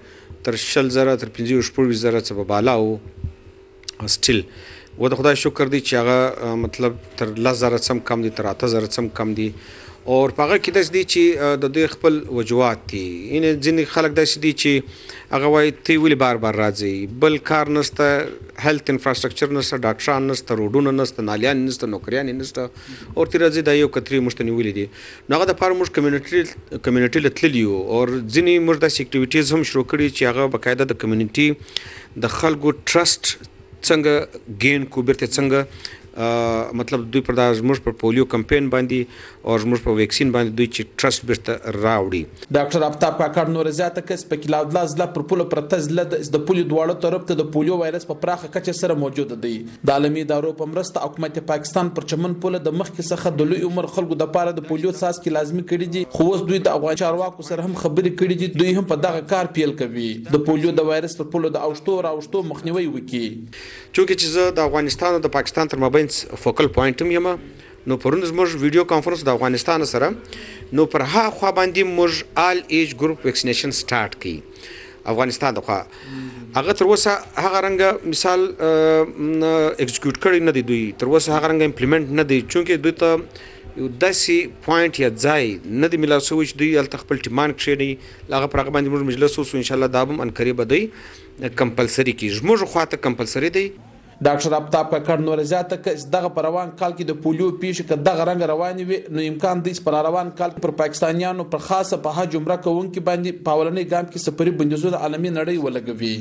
تر شل زره تر پنځه شپږ زره څه په بالا او سټیل و د خدای شکر دی چې هغه مطلب تر لس زره څم کم دي تر اته زره څم کم دي او په هغه کې داسې دي چې د دوی خپل وجوهات دي یعنې ځینې خلک داسې دي چې هغه وایي ته ولې بار بار راځئ بل کار نشته هیلث انفراسټرکچر نشته ډاکټران نشته روډونه نشته نالیان نشته نوکریانې نشته او ته راځي دا یو کترې موږ ته نیولې دي نو هغه دپاره موږ کمیونټي کمیونټي له تللي یو او ځینې موږ داسې اکټیویټیز هم شروع کړي چې هغه باقاعده د کمیونټي د خلکو ټرسټ څنګه ګین کو بیرته څنګه مطلب دوی پر دا زموږ پر پولیو کمپین باندې او زموږ په ویکسین باندې دوی چې ټرسټ بیرته راوړي ډاکټر آفتاب کاکړ نور زیاته کس په کلاود لاز لا پر پوله پرتز ل د پولیو دواړو طرف ته د پولیو وایرس په پراخه کچه سره موجود دی د عالمي ادارو په مرسته حکومت پاکستان پر چمن پوله د مخکې څخه د لوی عمر خلکو د پاره د پولیو ساس کې لازمي کړي دي خو اوس دوی د افغان چارواکو سره هم خبرې کړي دي دوی هم په دغه کار پیل کوي د پولیو د وایرس پر پوله د اوشتو راوشتو مخنیوي وکړي چونکې چې زه د افغانستان او د پاکستان تر مابین فوکل پوینټ یم نو پرون زموږ ویډیو کانفرنس د افغانستان سره نو پر ها خوا باندې موږ آل ایج ګروپ ویکسینیشن سٹارټ کړي افغانستان د خوا هغه تر اوسه هغه رنګ مثال ایگزیکیوټ کړی نه دی دوی تر اوسه هغه رنګ امپلیمنٹ نه دی چونکې دوی ته یو داسې پوینټ یا ځای نه دی میلاو شوی چې دوی هلته خپل ټیمان کښېنوي هغه پر هغه باندې موږ مجلس وسو انشاءالله دا به هم انقریب به دی کمپلسري کړي زموږ خواته کمپلسري دی ډاکټر آفتاب کاکړ نور زیاته کس دغه پر روان کال کې د پولیو پیښې که دغه رنګ روانې وي نو امکان دی پر روان کال پر پاکستانیانو پر خاصه په حج عمره کوونکي باندې په اولنۍ ګام کې سفري بندیزونه عالمي نړۍ ولګوي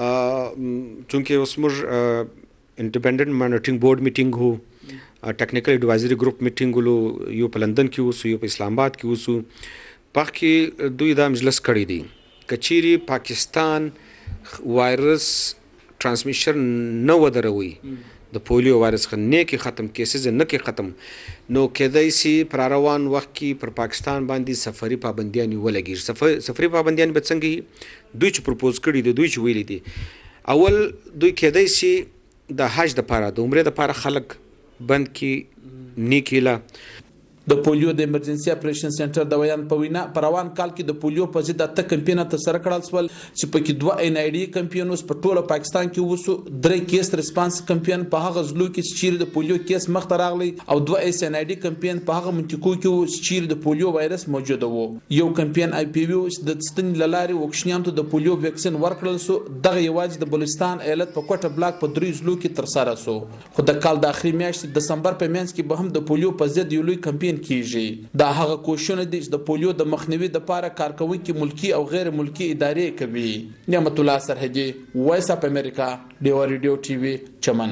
چونکې اوس موږ انډیپینډنټ مانیټرینګ بورډ میټینګ هو ټیکنیکل ایڈوایزري ګروپ میټینګ ولو یو په لندن کې وسو یو په اسلام آباد کې وسو په کې دوی دا مجلس کړی دی کچيري پاکستان وایرس ترانسمیشن نه ودروي د پولیو وایرس نه کې ختم کیسز نه کې ختم نو کېدای شي پر روان وخت کې پر پاکستان باندې سفري پابندیاں ولګي سفر سفري پابندیاں به څنګه دوی چې پروپوز کړي دي دوی چې ویلي دي اول دوی کېدای شي د حج د لپاره د عمره د لپاره خلک بند کې نه کېلا د پولیو د ایمرجنسي اپریشن سنټر د ویان په وینا پر روان کال کې د پولیو په ضد اته کمپاین تر سره کړل سول چې په کې دوه ان ای ډي کمپاینز په ټوله پاکستان کې وسو درې کیس ریسپانس کمپاین په هغه ځلو کې چې د پولیو کیس مخ ته راغلی او دوه اس ان ای ډي کمپاین په هغه منطقو کې چې د پولیو وایرس موجود وو یو کمپاین آی پی وی د ستن لاري وکشنیان ته د پولیو ویکسین ورکړل سو دغه یوازې د بلوچستان ایالت په کوټه بلاک په درې ځلو کې تر سره سو خو د کال د اخري میاشتې د دسمبر په میاشت کې به هم د پولیو په ضد یو لوی کمپاین کیږي دا هغه کوششونه دي چې د پولیو د مخنیوي لپاره کارکوونکي ملکی او غیر ملکی ادارې کوي نعمت الله سرحدي وایس اپ امریکا ډیو ریډیو ټي وي چمن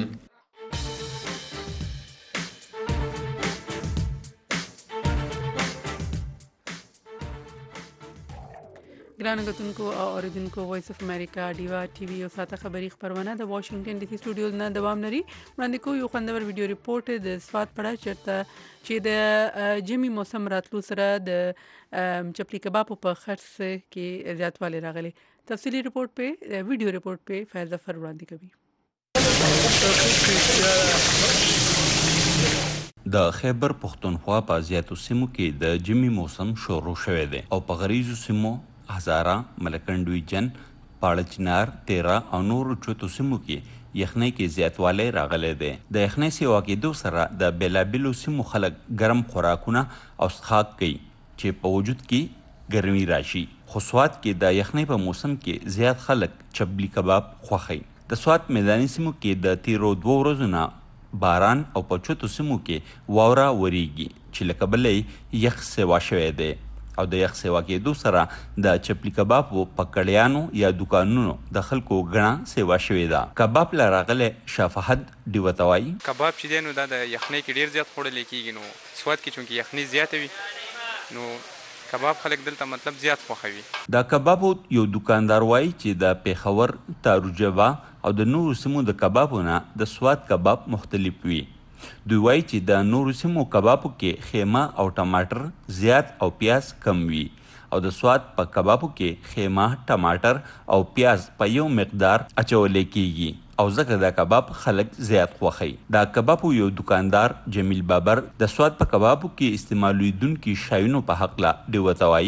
ګران غتونکو او اوریدونکو وایس اف امریکا ډیوا ټي وي او ساته خبری خبرونه د واشنگټن ډي سي سټوډیوز نه دوام لري وړاندې کو یو خوندور ویډیو ریپورت د سواد پړه چرته چې د جمی موسم راتلو سره د چپلی کباب په خرڅ کې زیاتوالی راغلی تفصیلی ریپورت په ویډیو ریپورت په فیض ظفر وړاندې کوي د خیبر پختونخوا په زیاتو سیمو کې د جمی موسم شروع شوه دی او په غریزو سیمو هزاره ملکندوی جن پاړچنار تیرا او نور چوتو سیمو کې یخنۍ کې زیاتوالی راغلی دی د یخنۍ سیوا کېدو سره د بیلابیلو سیمو خلک ګرم خوراکونه او څښاک کوي چې په وجود کې ګرمي راشي خو سوات کې د یخنۍ په موسم کې زیات خلک چپلی کباب خوښوي د سوات میداني سیمو کې د تیرو دوه ورځو نه باران او په چوتو سیمو کې واوره وریږي چې له کبله یخ سیوا شوی دی او د یخ سیوا کېدو سره د چپلی کباب په کړیانو یا دکانونو د خلکو غنا سیوا شوې ده کباب لا راغله شفاهد دی وتوای کباب چې دینو دا د یخنۍ کې ډیر زیات خوړل کېږي نو سواد کې چونکی یخنۍ زیاته وي نو کباب خلک دلته مطلب زیات خوښوي دا کباب یو دکاندار وای چې د پیښور تاروجبا او د نورو سیمو د کبابونه د سواد کباب مختلف وي دوی وایي چې د نورو سیمو کبابو کې خیمه او ټماټر زیات او پیاز کم وي او د سواد په کبابو کې خیمه ټماټر او پیاز په یو مقدار اچول کېږي او ځکه دا کباب خلک زیات خوښوي دا کبابو یو دکاندار جمیل بابر د سواد په کبابو کې استعمالویدونکي شایونو په حق لا دی وتوایي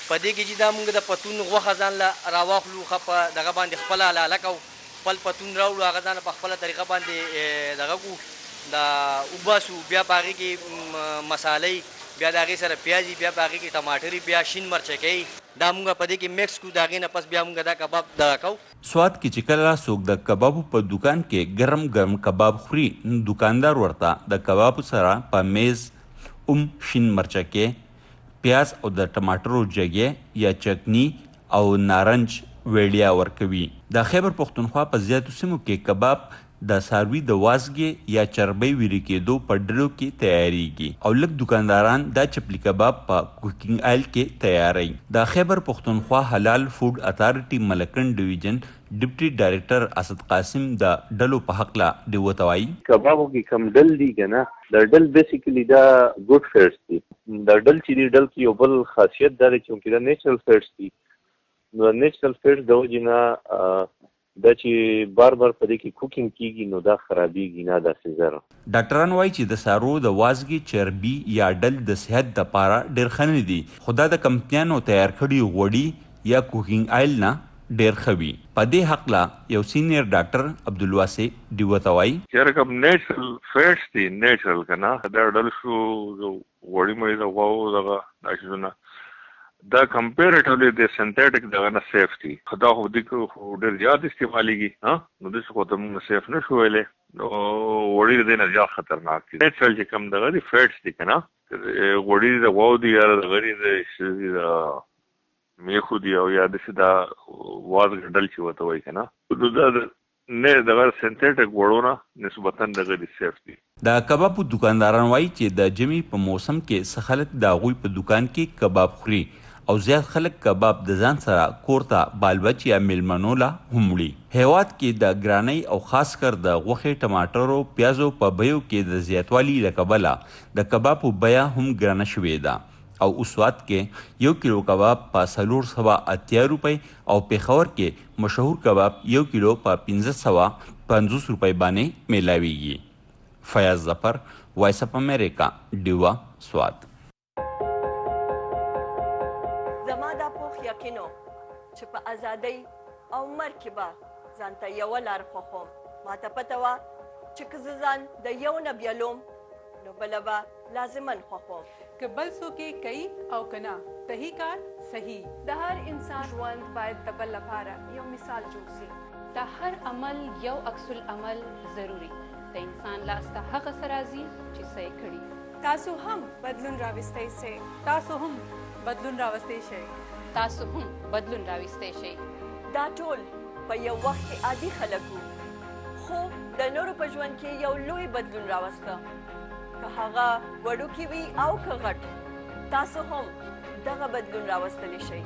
په دې کې چې دا مونږ د پتون غوښه ځان له راواخلو ښه په دغه باندې خپله حلاله کوو خپل پتون راوړو هغه ځان په خپله طریقه باندې دغه کړو دا وباسو بیا په هغې کې مسالې بیا د هغې سره پیازي بیا په هغې کې ټماټري بیا شین مرچکۍ دا مونږ په دې کې میکس کړو د هغې نه پس بیا مونږ دا کباب دغه کوو. سوات کې چې کله څوک د کبابو په دکان کې ګرم ګرم کباب خوري نو دکاندار ورته د کبابو سره په میز اوم شین مرچکۍ پیاز او د ټماټرو جګې یا چکنی او نارنج ویړیا ورکوي. د خیبر پښتونخوا په زیاتو سیمو کې کباب د څاروي د وازګې یا چربۍ ویلې کېدو په ډلو کې تیاریږي او لږ دکانداران دا چپلی کباب په کوکینګ آیل کې تیاروي. د خیبر پښتونخوا حلال فوډ اتارټي ملکن ډیویژن ډیپټي ډایریکټر اسد قاسم د ډلو په حقله ډیو ته وایي کبابو کې کم ډل دي که نه د ډل بیسیکلی دا ګوډ فیټس دي. د ډل چې دي ډل کې یو بل خاصیت دا دی چې دا نیچرل فیټس دي نو نیچرل فیټس د وجې نه دا چې بار بار په دې کې کوکینګ کیږي نو دا خرابېږي نه داسې زر. ډاکټران وایي چې د څارو د وازګې چربي یا ډل د صحت دپاره ډېر ښه نه دي خو دا د کمپنیانو تیار کړي غوړي یا کوکینګ آیل نه ډېر ښه وي. په دې هکله یو سینیر ډاکټر عبدالواسع ډیوه ته وایي چې رقم نیچرل فیټس دي نیچرل که نه دا ډل شو غوړي مړي د غواو دغه دا شیزونه دا کمپیریټیولی د سنتیټک دغه نه سیف دي خو دا خو دې خو ډېر زیات استعمالیږي نو داسې خو ته موږ سیف نه شو ویلی نو غوړي د دې نه زیات خطرناک دي. نیچرل چې کوم دغه دي فیټس دي که نه غوړي د غواو دي یا د غړي د میخو دي او یا داسې دا وازګه ډل چې ورته وایي که نه نو دا نه دغه سنتیټک غوړونه نسبتا دغه دي سیف دي. د کبابو دکانداران وایي چې د ژمي په موسم کې څه خلک د هغوی په دکان کې کباب خوري او زیات خلک کباب د ځان سره کور ته بالبچ یا میلمنو له هم وړي. هیواد کې د ګرانۍ او خاص کر د غوښې ټماټرو پیازو په بیو کې د زیاتوالي له کبله د کبابو بیه هم ګرانه شوې ده او سوات کې یو کیلو کباب په څلور سوه اتیا روپۍ او پېښور کې مشهور کباب یو کیلو په پنځه سوه پنځوس روپۍ باندې میلاویږي. فیاض ظفر وایس اف امریکا ډیوا سوات. زما دا پوخ یقینو چې په ازادۍ او مرګ کې به ځان ته یوه لار خوښوم. ماته پته وه چې که زه ځان د یو نه بیلوم نو بله به لازمن خوښوم. که بل څوک یې کوي او که نه صحیح کار صحیح. د هر انسان ژوند باید د بل لپاره یو مثال جوړ سي. د هر عمل یو عکس العمل ضروري د انسان لاسته هغه څه راځي چې څه یې کړي. تاسو هم بدلون راوستی سئ. تاسو هم بدلون راوستی شئ. تاسو هم بدلون راوستی شئ. دا ټول په یو وخت کې عادي خلک وو خو د نورو په ژوند کې یو لوی بدلون راوسته که هغه وړوکی وي او که غټ تاسو هم دغه بدلون راوستلی شئ.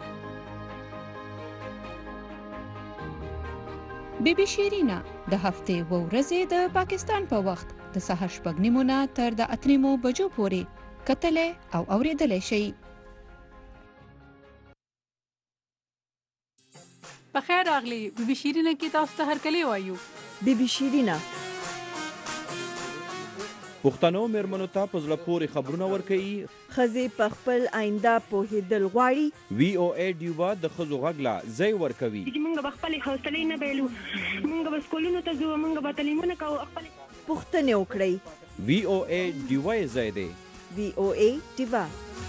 بی بی شیرینا د هفتې و ورځې د پاکستان په وخت د سهار شپږ نیمو نه تر د اته نیمو بجو پورې کتلی او اوریدلی شئ. په خیر راغلی بی بی شیرینا کې تاسو ته هرکلی وایو. بی بی شیرینا پښتنو میرمنو ته په زړه پورې خبرونه ورکوي. ښځې په خپل آینده پوهېدل غواړي. وی او ای ډیوا د ښځو غږ له ځای ورکوي. موږ به خپلې حوصلې نه بایلو موږ به سکولونو ته ځو موږ به تعلیمونه کوو خپلې پوښتنې وکړئ. وی او ای ډیوا یې ځای دی. وی او ای ډیوا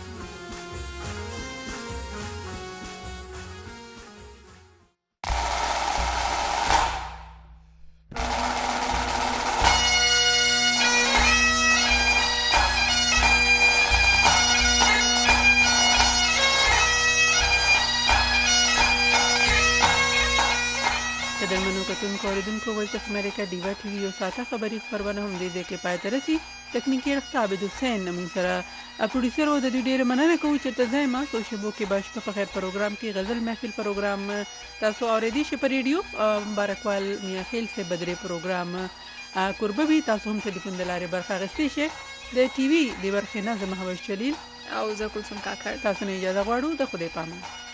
کتونکو اوریدونکو وایس اف امریکا ډیوا ټي وي یو ساعته خبري خبرونه هم دې ځای کې پای ته رسي. تکنیکي رخصت عابد حسین موږ سره پروډوسر و د دې ډېره مننه کوو چې ته ځای ما سو شبو کې باشته په خیر پروګرام کې غزل محفل پروګرام تاسو اوریدي شي په ریډیو مبارکوال میاخیل سے بدري پروګرام قربوي تاسو هم ټلیفون د لارې برخه اخیستی شئ. د ټي وي د برخې نه زما هوس جلیل او زه کلثوم کاکړ تاسو نه اجازه غواړو. د خدای پامان.